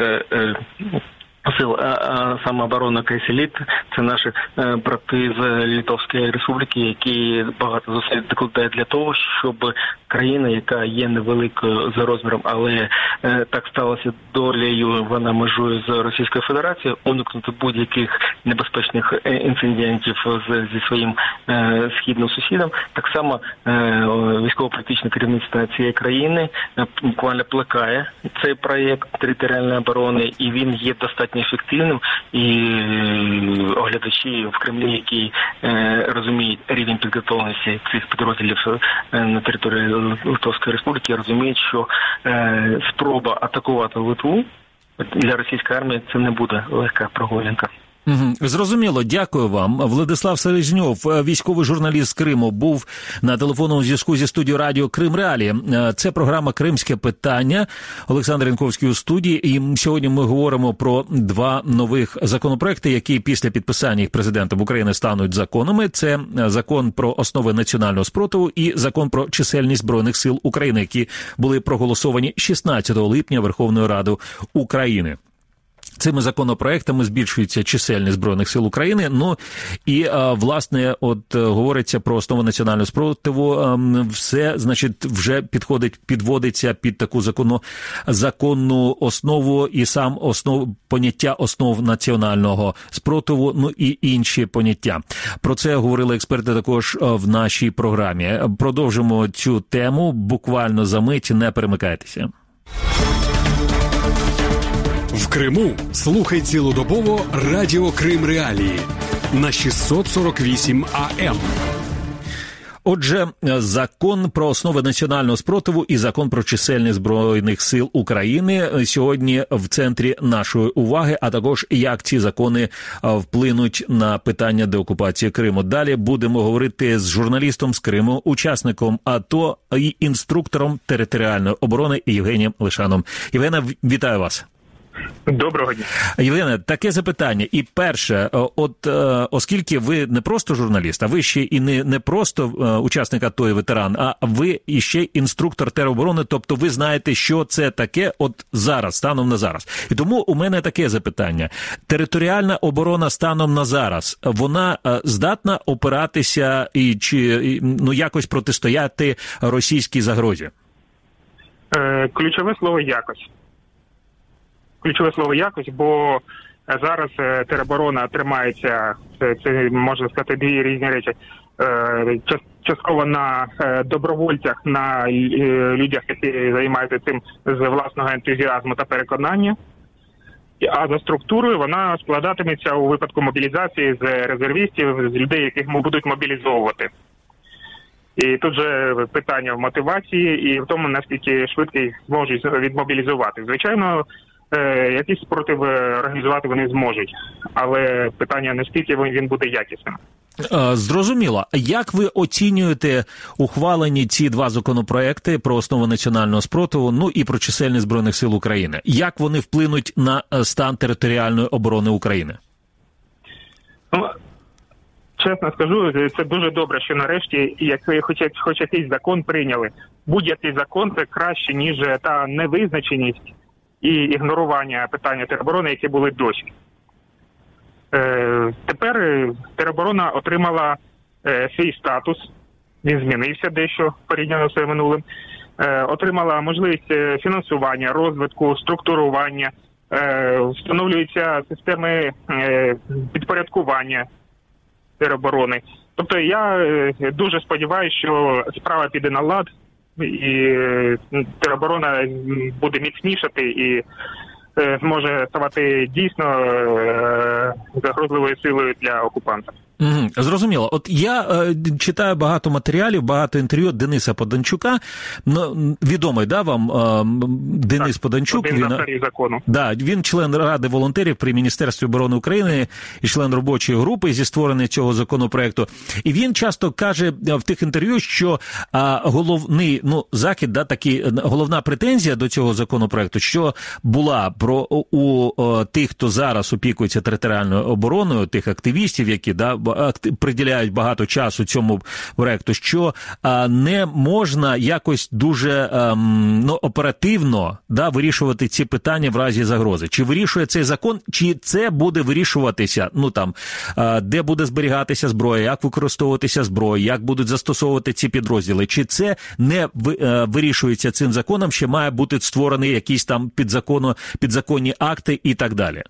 сил самооборони Кайселіт. Це наші брати з Литовської Республіки, які багато зусиль докладають для того, щоб країна, яка є невеликою за розміром, але так сталося долею, вона межує з Російською Федерацією, уникнути будь-яких небезпечних інцидентів зі своїм східним сусідом. Так само військово-політичне керівництво цієї країни буквально плекає цей проєкт територіальної оборони, і він є достатньо ефективним, і оглядачі в Кремлі, які е, розуміють рівень підготовленості цих підрозділів на території Литовської Республіки, розуміють, що е, спроба атакувати Литву для російської армії це не буде легка прогулянка. Зрозуміло, дякую вам. Владислав Селезньов, військовий журналіст з Криму, був на телефонному зв'язку зі студією радіо Крим Реалії. Це програма «Кримське питання». Олександр Янковський у студії. І сьогодні ми говоримо про два нових законопроекти, які після підписання їх президентом України стануть законами. Це закон про основи національного спротиву і закон про чисельність Збройних сил України, які були проголосовані шістнадцятого липня Верховною Радою України. Цими законопроектами збільшується чисельність Збройних сил України. Ну і, власне, от говориться про основу національного спротиву. Все, значить, вже підходить, підводиться під таку законну, законну основу і сам основ, поняття основ національного спротиву, ну і інші поняття. Про це говорили експерти також в нашій програмі. Продовжимо цю тему буквально за мить, не перемикайтеся. В Криму слухай цілодобово радіо Крим Реалії на шістсот сорок вісім ей ем. Отже, закон про основи національного спротиву і закон про чисельність Збройних сил України сьогодні в центрі нашої уваги, а також як ці закони вплинуть на питання деокупації Криму. Далі будемо говорити з журналістом з Криму, учасником АТО і інструктором територіальної оборони Євгенієм Лишаном. Євгене, вітаю вас. Доброго дня. Євгене, таке запитання. І перше, от оскільки ви не просто журналіст, а ви ще і не, не просто учасник АТО і ветеран, а ви іще інструктор тероборони, тобто ви знаєте, що це таке от зараз, станом на зараз. І тому у мене таке запитання. Територіальна оборона станом на зараз, вона здатна опиратися і чи ну якось протистояти російській загрозі? Ключове слово «якось». Ключове слово «якось», бо зараз тероборона тримається, це, це можна сказати, дві різні речі, частково на добровольцях, на людях, які займаються цим з власного ентузіазму та переконання, а за структурою вона складатиметься у випадку мобілізації з резервістів, з людей, яких будуть мобілізовувати. І тут же питання в мотивації і в тому, наскільки швидко їх зможуть відмобілізувати. Звичайно, якийсь спротив організувати вони зможуть, але питання, наскільки він буде якісним. Зрозуміло. Як ви оцінюєте ухвалені ці два законопроекти про основи національного спротиву, ну і про чисельність Збройних сил України? Як вони вплинуть на стан територіальної оборони України? Ну, чесно скажу, це дуже добре, що нарешті як хоч, хоч якийсь закон прийняли. Будь-який закон – це краще, ніж та невизначеність і ігнорування питання тероборони, які були досі. Е, тепер тероборона отримала е, свій статус, він змінився дещо порівняно з своїм минулим, е, отримала можливість фінансування, розвитку, структурування, е, встановлюються системи е, підпорядкування тероборони. Тобто я е, дуже сподіваюся, що справа піде на лад, і е, тероборона буде міцнішати і зможе ставати дійсно е- загрозливою силою для окупанта. Угу, зрозуміло. От я е, читаю багато матеріалів, багато інтерв'ю Дениса Поданчука. Ну, відомий, да, вам е, Денис так, Поданчук? Один він, авторів закону. Да, він член Ради волонтерів при Міністерстві оборони України і член робочої групи зі створення цього законопроекту. І він часто каже в тих інтерв'ю, що а, головний, ну, захід, да, такі, головна претензія до цього законопроекту, що була про у о, тих, хто зараз опікується територіальною обороною, тих активістів, які, да, приділяють багато часу цьому проекту, що а, не можна якось дуже а, ну, оперативно, да, вирішувати ці питання в разі загрози. Чи вирішує цей закон, чи це буде вирішуватися, ну там, а, де буде зберігатися зброя, як використовуватися зброя, як будуть застосовувати ці підрозділи, чи це не вирішується цим законом, ще має бути створений якийсь там підзаконно, підзаконні акти і так далі?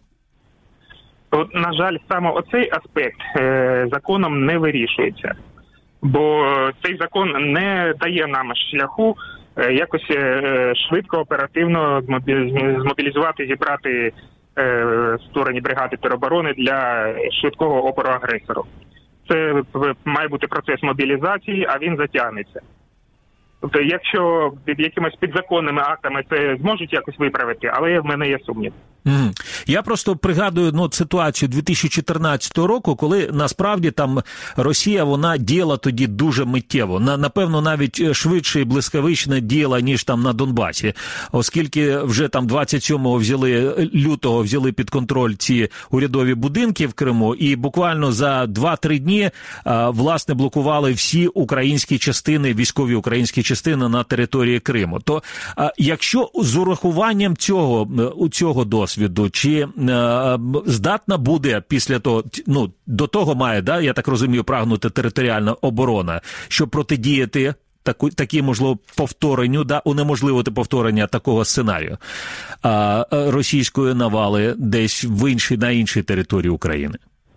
От, на жаль, саме оцей аспект е, законом не вирішується, бо цей закон не дає нам шляху е, якось е, швидко, оперативно змобілізувати, зібрати е, створені бригади тероборони для швидкого опору агресору. Це має бути процес мобілізації, а він затягнеться. Тобто, якщо під якимись підзаконними актами це зможуть якось виправити, але в мене є сумнів. Mm. Я просто пригадую, ну, ситуацію дві тисячі чотирнадцятого року, коли насправді там Росія, вона діяла тоді дуже миттєво. На, напевно, навіть швидше і блискавично діяла, ніж там на Донбасі. Оскільки вже там двадцять сьомого взяли, лютого взяли під контроль ці урядові будинки в Криму, і буквально за два-три дні, а, власне, блокували всі українські частини, військові українські частини на території Криму. То а, якщо з урахуванням цього, у цього досвіду, чи е, здатна буде після того, ну, до того має, да, я так розумію, прагнути територіальна оборона, щоб протидіяти таку, такі, можливо, повторенню, да, унеможливити повторення такого сценарію а, російської навали десь в іншій, на іншій території України?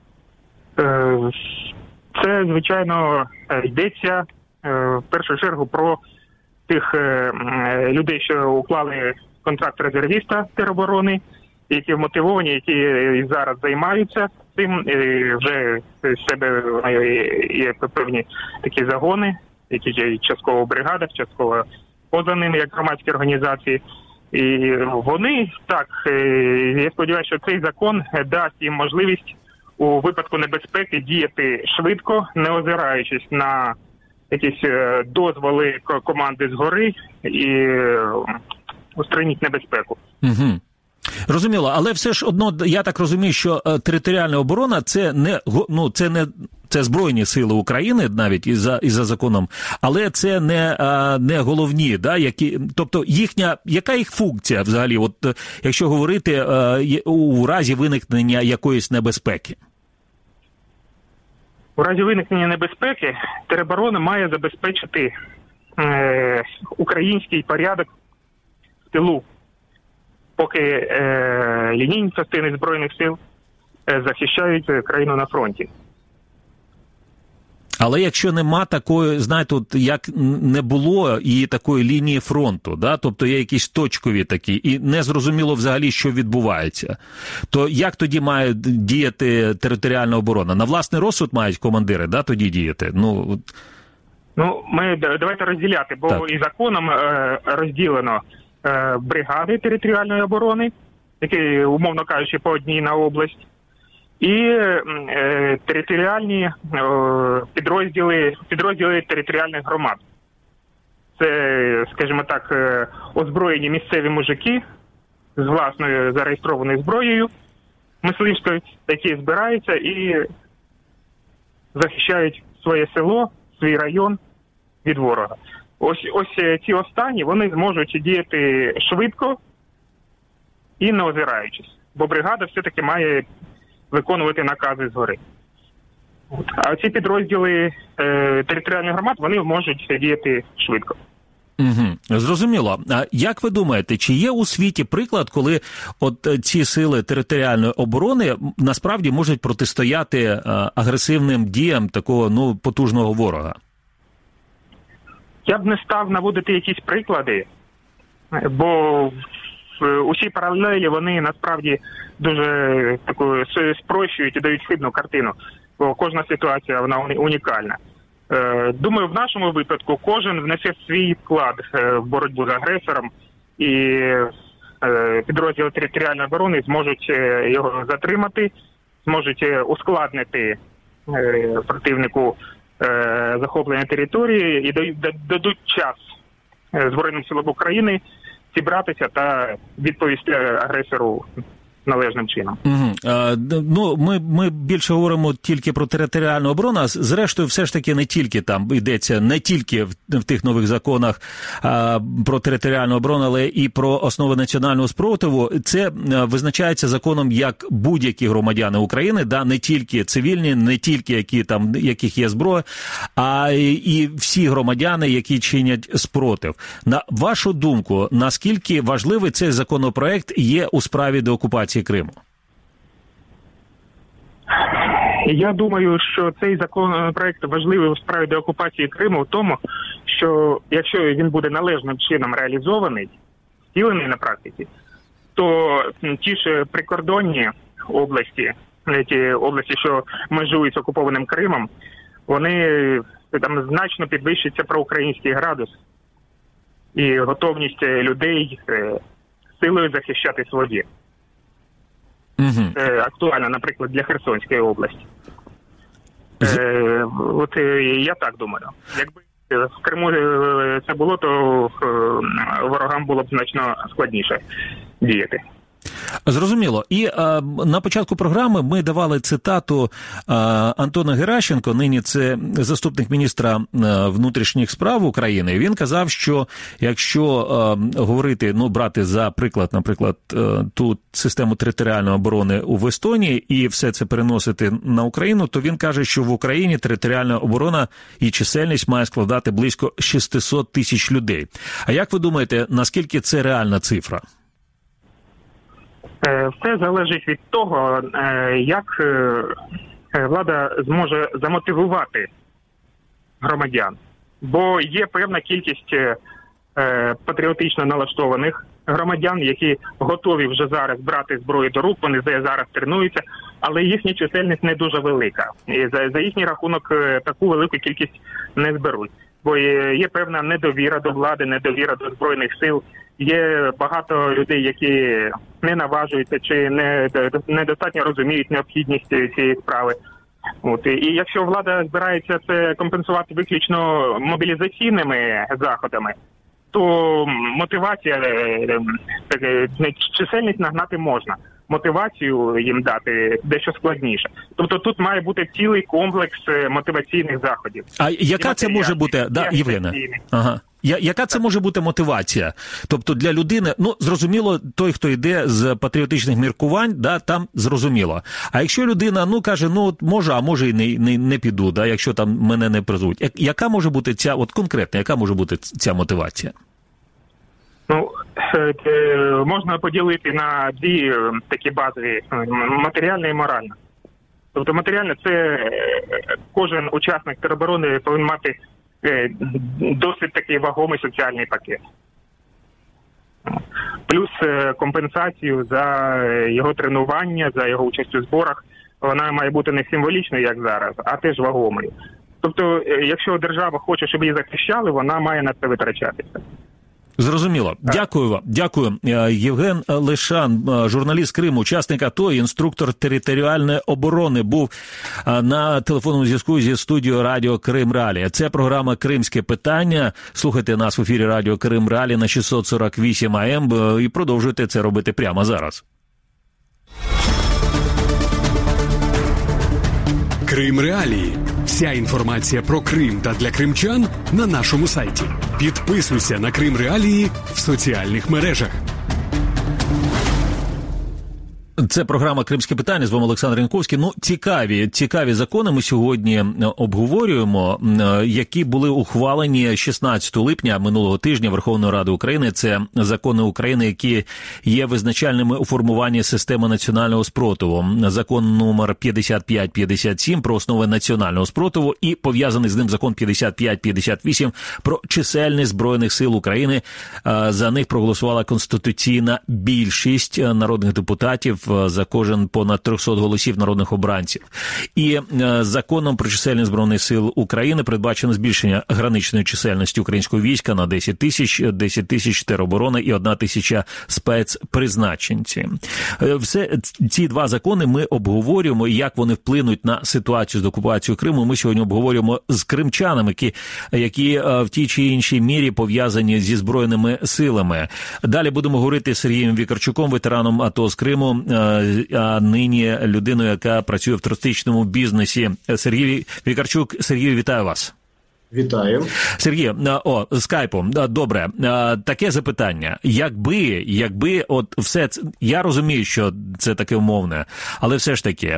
Це, звичайно, йдеться в першу чергу про тих людей, що уклали контракт резервіста тероборони, які вмотивовані, які зараз займаються цим, вже в себе є певні такі загони, які є частково в бригадах, частково поза ними, як громадські організації. І вони, так, я сподіваюся, що цей закон дасть їм можливість у випадку небезпеки діяти швидко, не озираючись на якісь дозволи команди згори і устраніть небезпеку. Угу. Розуміло, але все ж одно, я так розумію, що територіальна оборона це не, ну, це не, це Збройні сили України, навіть і за, і за законом, але це не, не головні, да, які, тобто їхня, яка їх функція взагалі, от якщо говорити у разі виникнення якоїсь небезпеки? У разі виникнення небезпеки тероборона має забезпечити е, український порядок в тилу, поки е, лінійні частини Збройних сил е, захищають країну на фронті. Але якщо нема такої, знаєте, от як не було і такої лінії фронту, да, тобто є якісь точкові такі, і не зрозуміло взагалі, що відбувається, то як тоді має діяти територіальна оборона? На власний розсуд мають командири, да, тоді діяти? Ну, Ну, ми давайте розділяти, бо так. І законом е, розділено е, бригади територіальної оборони, які, умовно кажучи, по одній на область, і е, територіальні е, підрозділи, підрозділи територіальних громад. Це, скажімо так, е, озброєні місцеві мужики з власною зареєстрованою зброєю мисливською, які збираються і захищають своє село, свій район від ворога. Ось, ось ці останні, вони зможуть діяти швидко і не озираючись. Бо бригада все-таки має виконувати накази згори. А ці підрозділи е, територіальних громад, вони можуть діяти швидко. Угу. Зрозуміло. А як ви думаєте, чи є у світі приклад, коли от ці сили територіальної оборони насправді можуть протистояти а, агресивним діям такого, ну, потужного ворога? Я б не став наводити якісь приклади, бо усі паралелі, вони насправді дуже таку спрощують і дають хибну картину, бо кожна ситуація, вона унікальна. Думаю, в нашому випадку кожен внесе свій вклад в боротьбу з агресором, і підрозділи територіальної оборони зможуть його затримати, зможуть ускладнити противнику захоплення території і дадуть час Збройним силам України зібратися та відповісти агресору належним чином. Угу. А, ну, ми, ми більше говоримо тільки про територіальну оборону, а зрештою все ж таки не тільки там йдеться, не тільки в, в тих нових законах а, про територіальну оборону, але і про основи національного спротиву. Це а, визначається законом як будь-які громадяни України, да, не тільки цивільні, не тільки які там, яких є зброя, а і, і всі громадяни, які чинять спротив. На вашу думку, наскільки важливий цей законопроект є у справі деокупації Криму? Я думаю, що цей законопроект важливий у справі деокупації Криму в тому, що якщо він буде належним чином реалізований, втілений на практиці, то ті ж прикордонні області, ті області, що межують з окупованим Кримом, вони там значно підвищиться проукраїнський градус і готовність людей силою захищати своє. Угу. Це актуально, наприклад, для Херсонської області. З... Е, от я так думаю. Якби в Криму це було, то ворогам було б значно складніше діяти. Зрозуміло. І а, на початку програми ми давали цитату а, Антона Геращенко, нині це заступник міністра а, внутрішніх справ України. Він казав, що якщо а, говорити, ну, брати за приклад, наприклад, а, ту систему територіальної оборони у Естонії і все це переносити на Україну, то він каже, що в Україні територіальна оборона і чисельність має складати близько шістсот тисяч людей. А як ви думаєте, наскільки це реальна цифра? Все залежить від того, як влада зможе замотивувати громадян. Бо є певна кількість патріотично налаштованих громадян, які готові вже зараз брати зброю до рук, вони зараз тренуються, але їхня чисельність не дуже велика. І за, за їхній рахунок таку велику кількість не зберуть. Бо є, є певна недовіра до влади, недовіра до Збройних сил. Є багато людей, які не наважуються чи не недостатньо розуміють необхідність цієї справи. От. І якщо влада збирається це компенсувати виключно мобілізаційними заходами, то мотивація, чисельність нагнати можна. Мотивацію їм дати дещо складніше. Тобто тут має бути цілий комплекс мотиваційних заходів. А яка це може бути, да, Євгене? Ага. Я, яка це може бути мотивація? Тобто для людини, ну, зрозуміло, той, хто йде з патріотичних міркувань, да, там зрозуміло. А якщо людина, ну, каже, ну, може, а може і не, не, не піду, да, якщо там мене не призвуть. Яка може бути ця, от конкретно, яка може бути ця мотивація? Ну, можна поділити на дві такі базові, матеріальне і моральне. Тобто матеріальне – це кожен учасник тероборони повинен мати досить такий вагомий соціальний пакет. Плюс компенсацію за його тренування, за його участь у зборах. Вона має бути не символічною, як зараз, а теж вагомою. Тобто, якщо держава хоче, щоб її захищали, вона має на це витрачатися. Зрозуміло. Дякую вам. Дякую. Євген Лишан, журналіст Криму, учасник АТО, інструктор територіальної оборони, був на телефонному зв'язку зі студією Радіо Крим Реалії. Це програма «Кримське питання». Слухайте нас в ефірі Радіо Крим Реалії на шістсот сорок вісім ей ем і продовжуйте це робити прямо зараз. Крим Реалії. Вся інформація про Крим та для кримчан на нашому сайті. Підписуйся на Крим Реалії в соціальних мережах. Це програма «Кримське питання», з вами Олександр Янковський. Ну, цікаві, цікаві закони ми сьогодні обговорюємо, які були ухвалені шістнадцятого липня минулого тижня Верховної Ради України. Це закони України, які є визначальними у формуванні системи національного спротиву. Закон номер п'ятдесят п'ять п'ятдесят сім про основи національного спротиву і пов'язаний з ним закон п'ятдесят п'ять п'ятдесят вісім про чисельність Збройних сил України. За них проголосувала конституційна більшість народних депутатів, за кожен понад триста голосів народних обранців. І законом про чисельність Збройних сил України передбачено збільшення граничної чисельності українського війська на десять тисяч, десять тисяч тероборони і одна тисяча спецпризначенці. Все ці два закони ми обговорюємо, і як вони вплинуть на ситуацію з окупацією Криму. Ми сьогодні обговорюємо з кримчанами, які, які в тій чи іншій мірі пов'язані зі Збройними силами. Далі будемо говорити з Сергієм Вікарчуком, ветераном АТО з Криму, а нині людиною, яка працює в туристичному бізнесі. Сергій Вікарчук. Сергій, вітаю вас. Вітаю. Сергій, о, скайпом, добре, таке запитання. Якби, якби, от все це, я розумію, що це таке умовне, але все ж таки,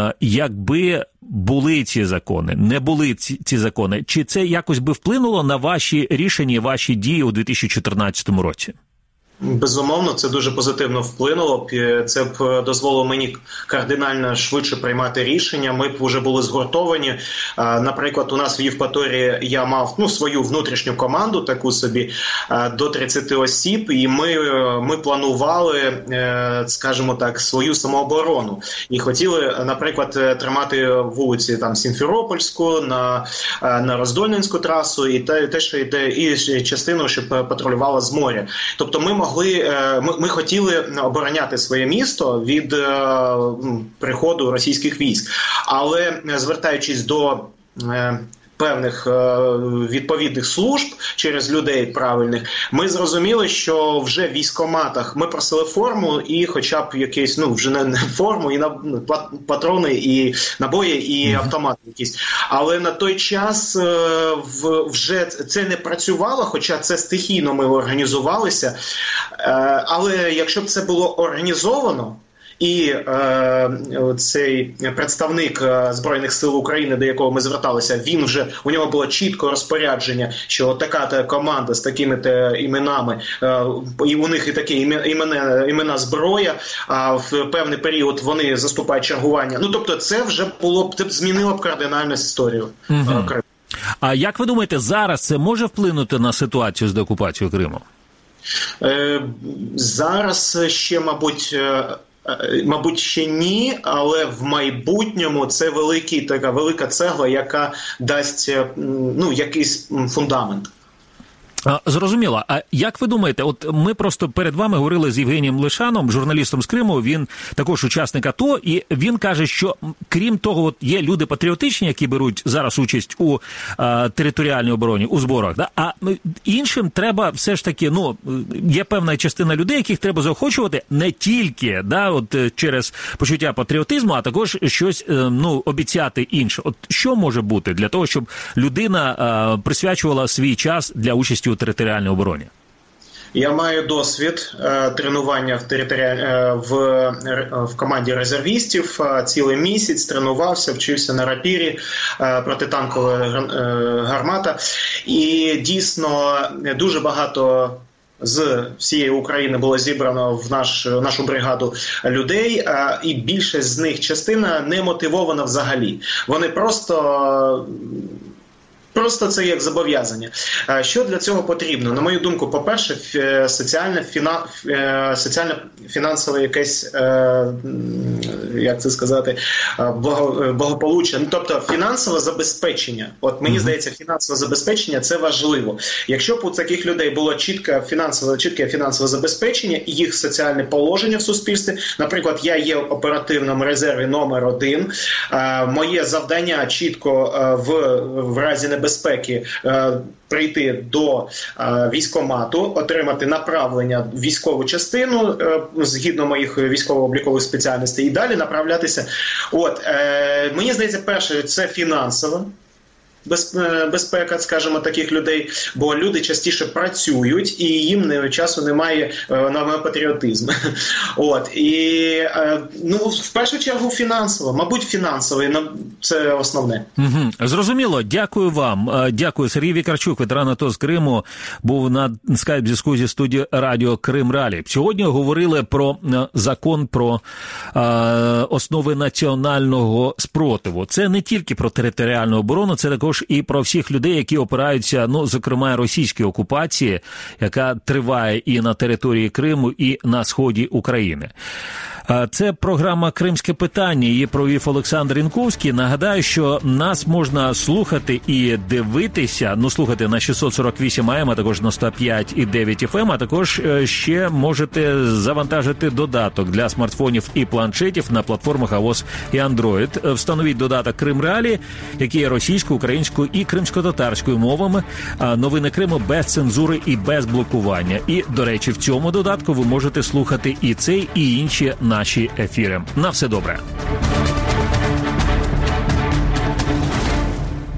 якби були ці закони, не були ці, ці закони, чи це якось би вплинуло на ваші рішення, ваші дії у дві тисячі чотирнадцятому році? Безумовно, це дуже позитивно вплинуло б. Це б дозволило мені кардинально швидше приймати рішення. Ми б вже були згуртовані. Наприклад, у нас в Євпаторії я мав ну, свою внутрішню команду, таку собі, до тридцяти осіб, і ми, ми планували, скажімо так, свою самооборону. І хотіли, наприклад, тримати вулиці там Сімферопольську, на, на Роздольненську трасу, і те, те що йде, і частину, що патрулювала з моря. Тобто ми могли, ми, ми хотіли обороняти своє місто від е, приходу російських військ. Але звертаючись до е, певних е, відповідних служб через людей правильних, ми зрозуміли, що вже в військкоматах ми просили форму і хоча б якийсь, ну, вже не форму, і на, патрони, і набої, і автомати якісь. Але на той час е, в, вже це не працювало, хоча це стихійно ми організувалися. Е, але якщо б це було організовано, і е, цей представник Збройних сил України, до якого ми зверталися, він вже, у нього було чітко розпорядження, що така-та команда з такими-то іменами, е, і у них і такі імена, імена зброя, а в певний період вони заступають чергування. Ну, тобто це вже було б, це б змінило б кардинальну історію. Угу. Е, а як ви думаєте, зараз це може вплинути на ситуацію з деокупацією Криму? Е, зараз ще, мабуть, Мабуть, ще ні, але в майбутньому це великий, така велика цегла, яка дасть ну, якийсь фундамент. Зрозуміло. А як ви думаєте, от ми просто перед вами говорили з Євгенієм Лишаном, журналістом з Криму, він також учасник АТО, і він каже, що крім того, от є люди патріотичні, які беруть зараз участь у а, територіальній обороні, у зборах, да? А іншим треба все ж таки, ну, є певна частина людей, яких треба заохочувати не тільки, да, от через почуття патріотизму, а також щось, ну, обіцяти інше. От що може бути для того, щоб людина а, присвячувала свій час для участі у територіальній обороні? Я маю досвід е, тренування в, територіаль... е, в, е, в команді резервістів. Е, цілий місяць тренувався, вчився на рапірі, е, протитанкова е, гармата. І дійсно дуже багато з всієї України було зібрано в наш, нашу бригаду людей, е, і більшість з них, частина, не мотивована взагалі. Вони просто... Просто це як зобов'язання. Що для цього потрібно? На мою думку, по-перше, соціальне, фіна... соціально-фінансове якесь як це сказати, благополуччя. Ну, тобто фінансове забезпечення. От мені mm-hmm. здається, фінансове забезпечення – це важливо. Якщо б у таких людей було чітке фінансове, чітке фінансове забезпечення і їх соціальне положення в суспільстві, наприклад, я є в оперативному резерві номер один, моє завдання чітко в, в разі небезпеки прийти до е, військкомату, отримати направлення в військову частину е, згідно моїх військово-облікових спеціальностей і далі направлятися. От, е, мені здається, перше, це фінансово безпека, скажімо, таких людей, бо люди частіше працюють і їм не, часу немає на патріотизм. От. І, ну, в першу чергу фінансово, мабуть, фінансовий, це основне. Угу. Зрозуміло. Дякую вам. Дякую. Сергій Вікарчук, ветеран АТО з Криму, був на скайп-зв'язку зі студією радіо Крим Ралі. Сьогодні говорили про закон про е, основи національного спротиву. Це не тільки про територіальну оборону, це також і про всіх людей, які опираються, ну, зокрема, російській окупації, яка триває і на території Криму, і на сході України. Це програма «Кримське питання», її провів Олександр Янковський. Нагадаю, що нас можна слухати і дивитися, ну, слухати на шістсот сорок вісім ей ем, а також на сто п'ять і дев'ять еф ем, а також ще можете завантажити додаток для смартфонів і планшетів на платформах iOS і Android. Встановіть додаток «Крим Реалі», який є російською, українською і кримсько-татарською мовами. Новини Криму без цензури і без блокування. І, до речі, в цьому додатку ви можете слухати і цей, і інші наші ефіри. На все добре.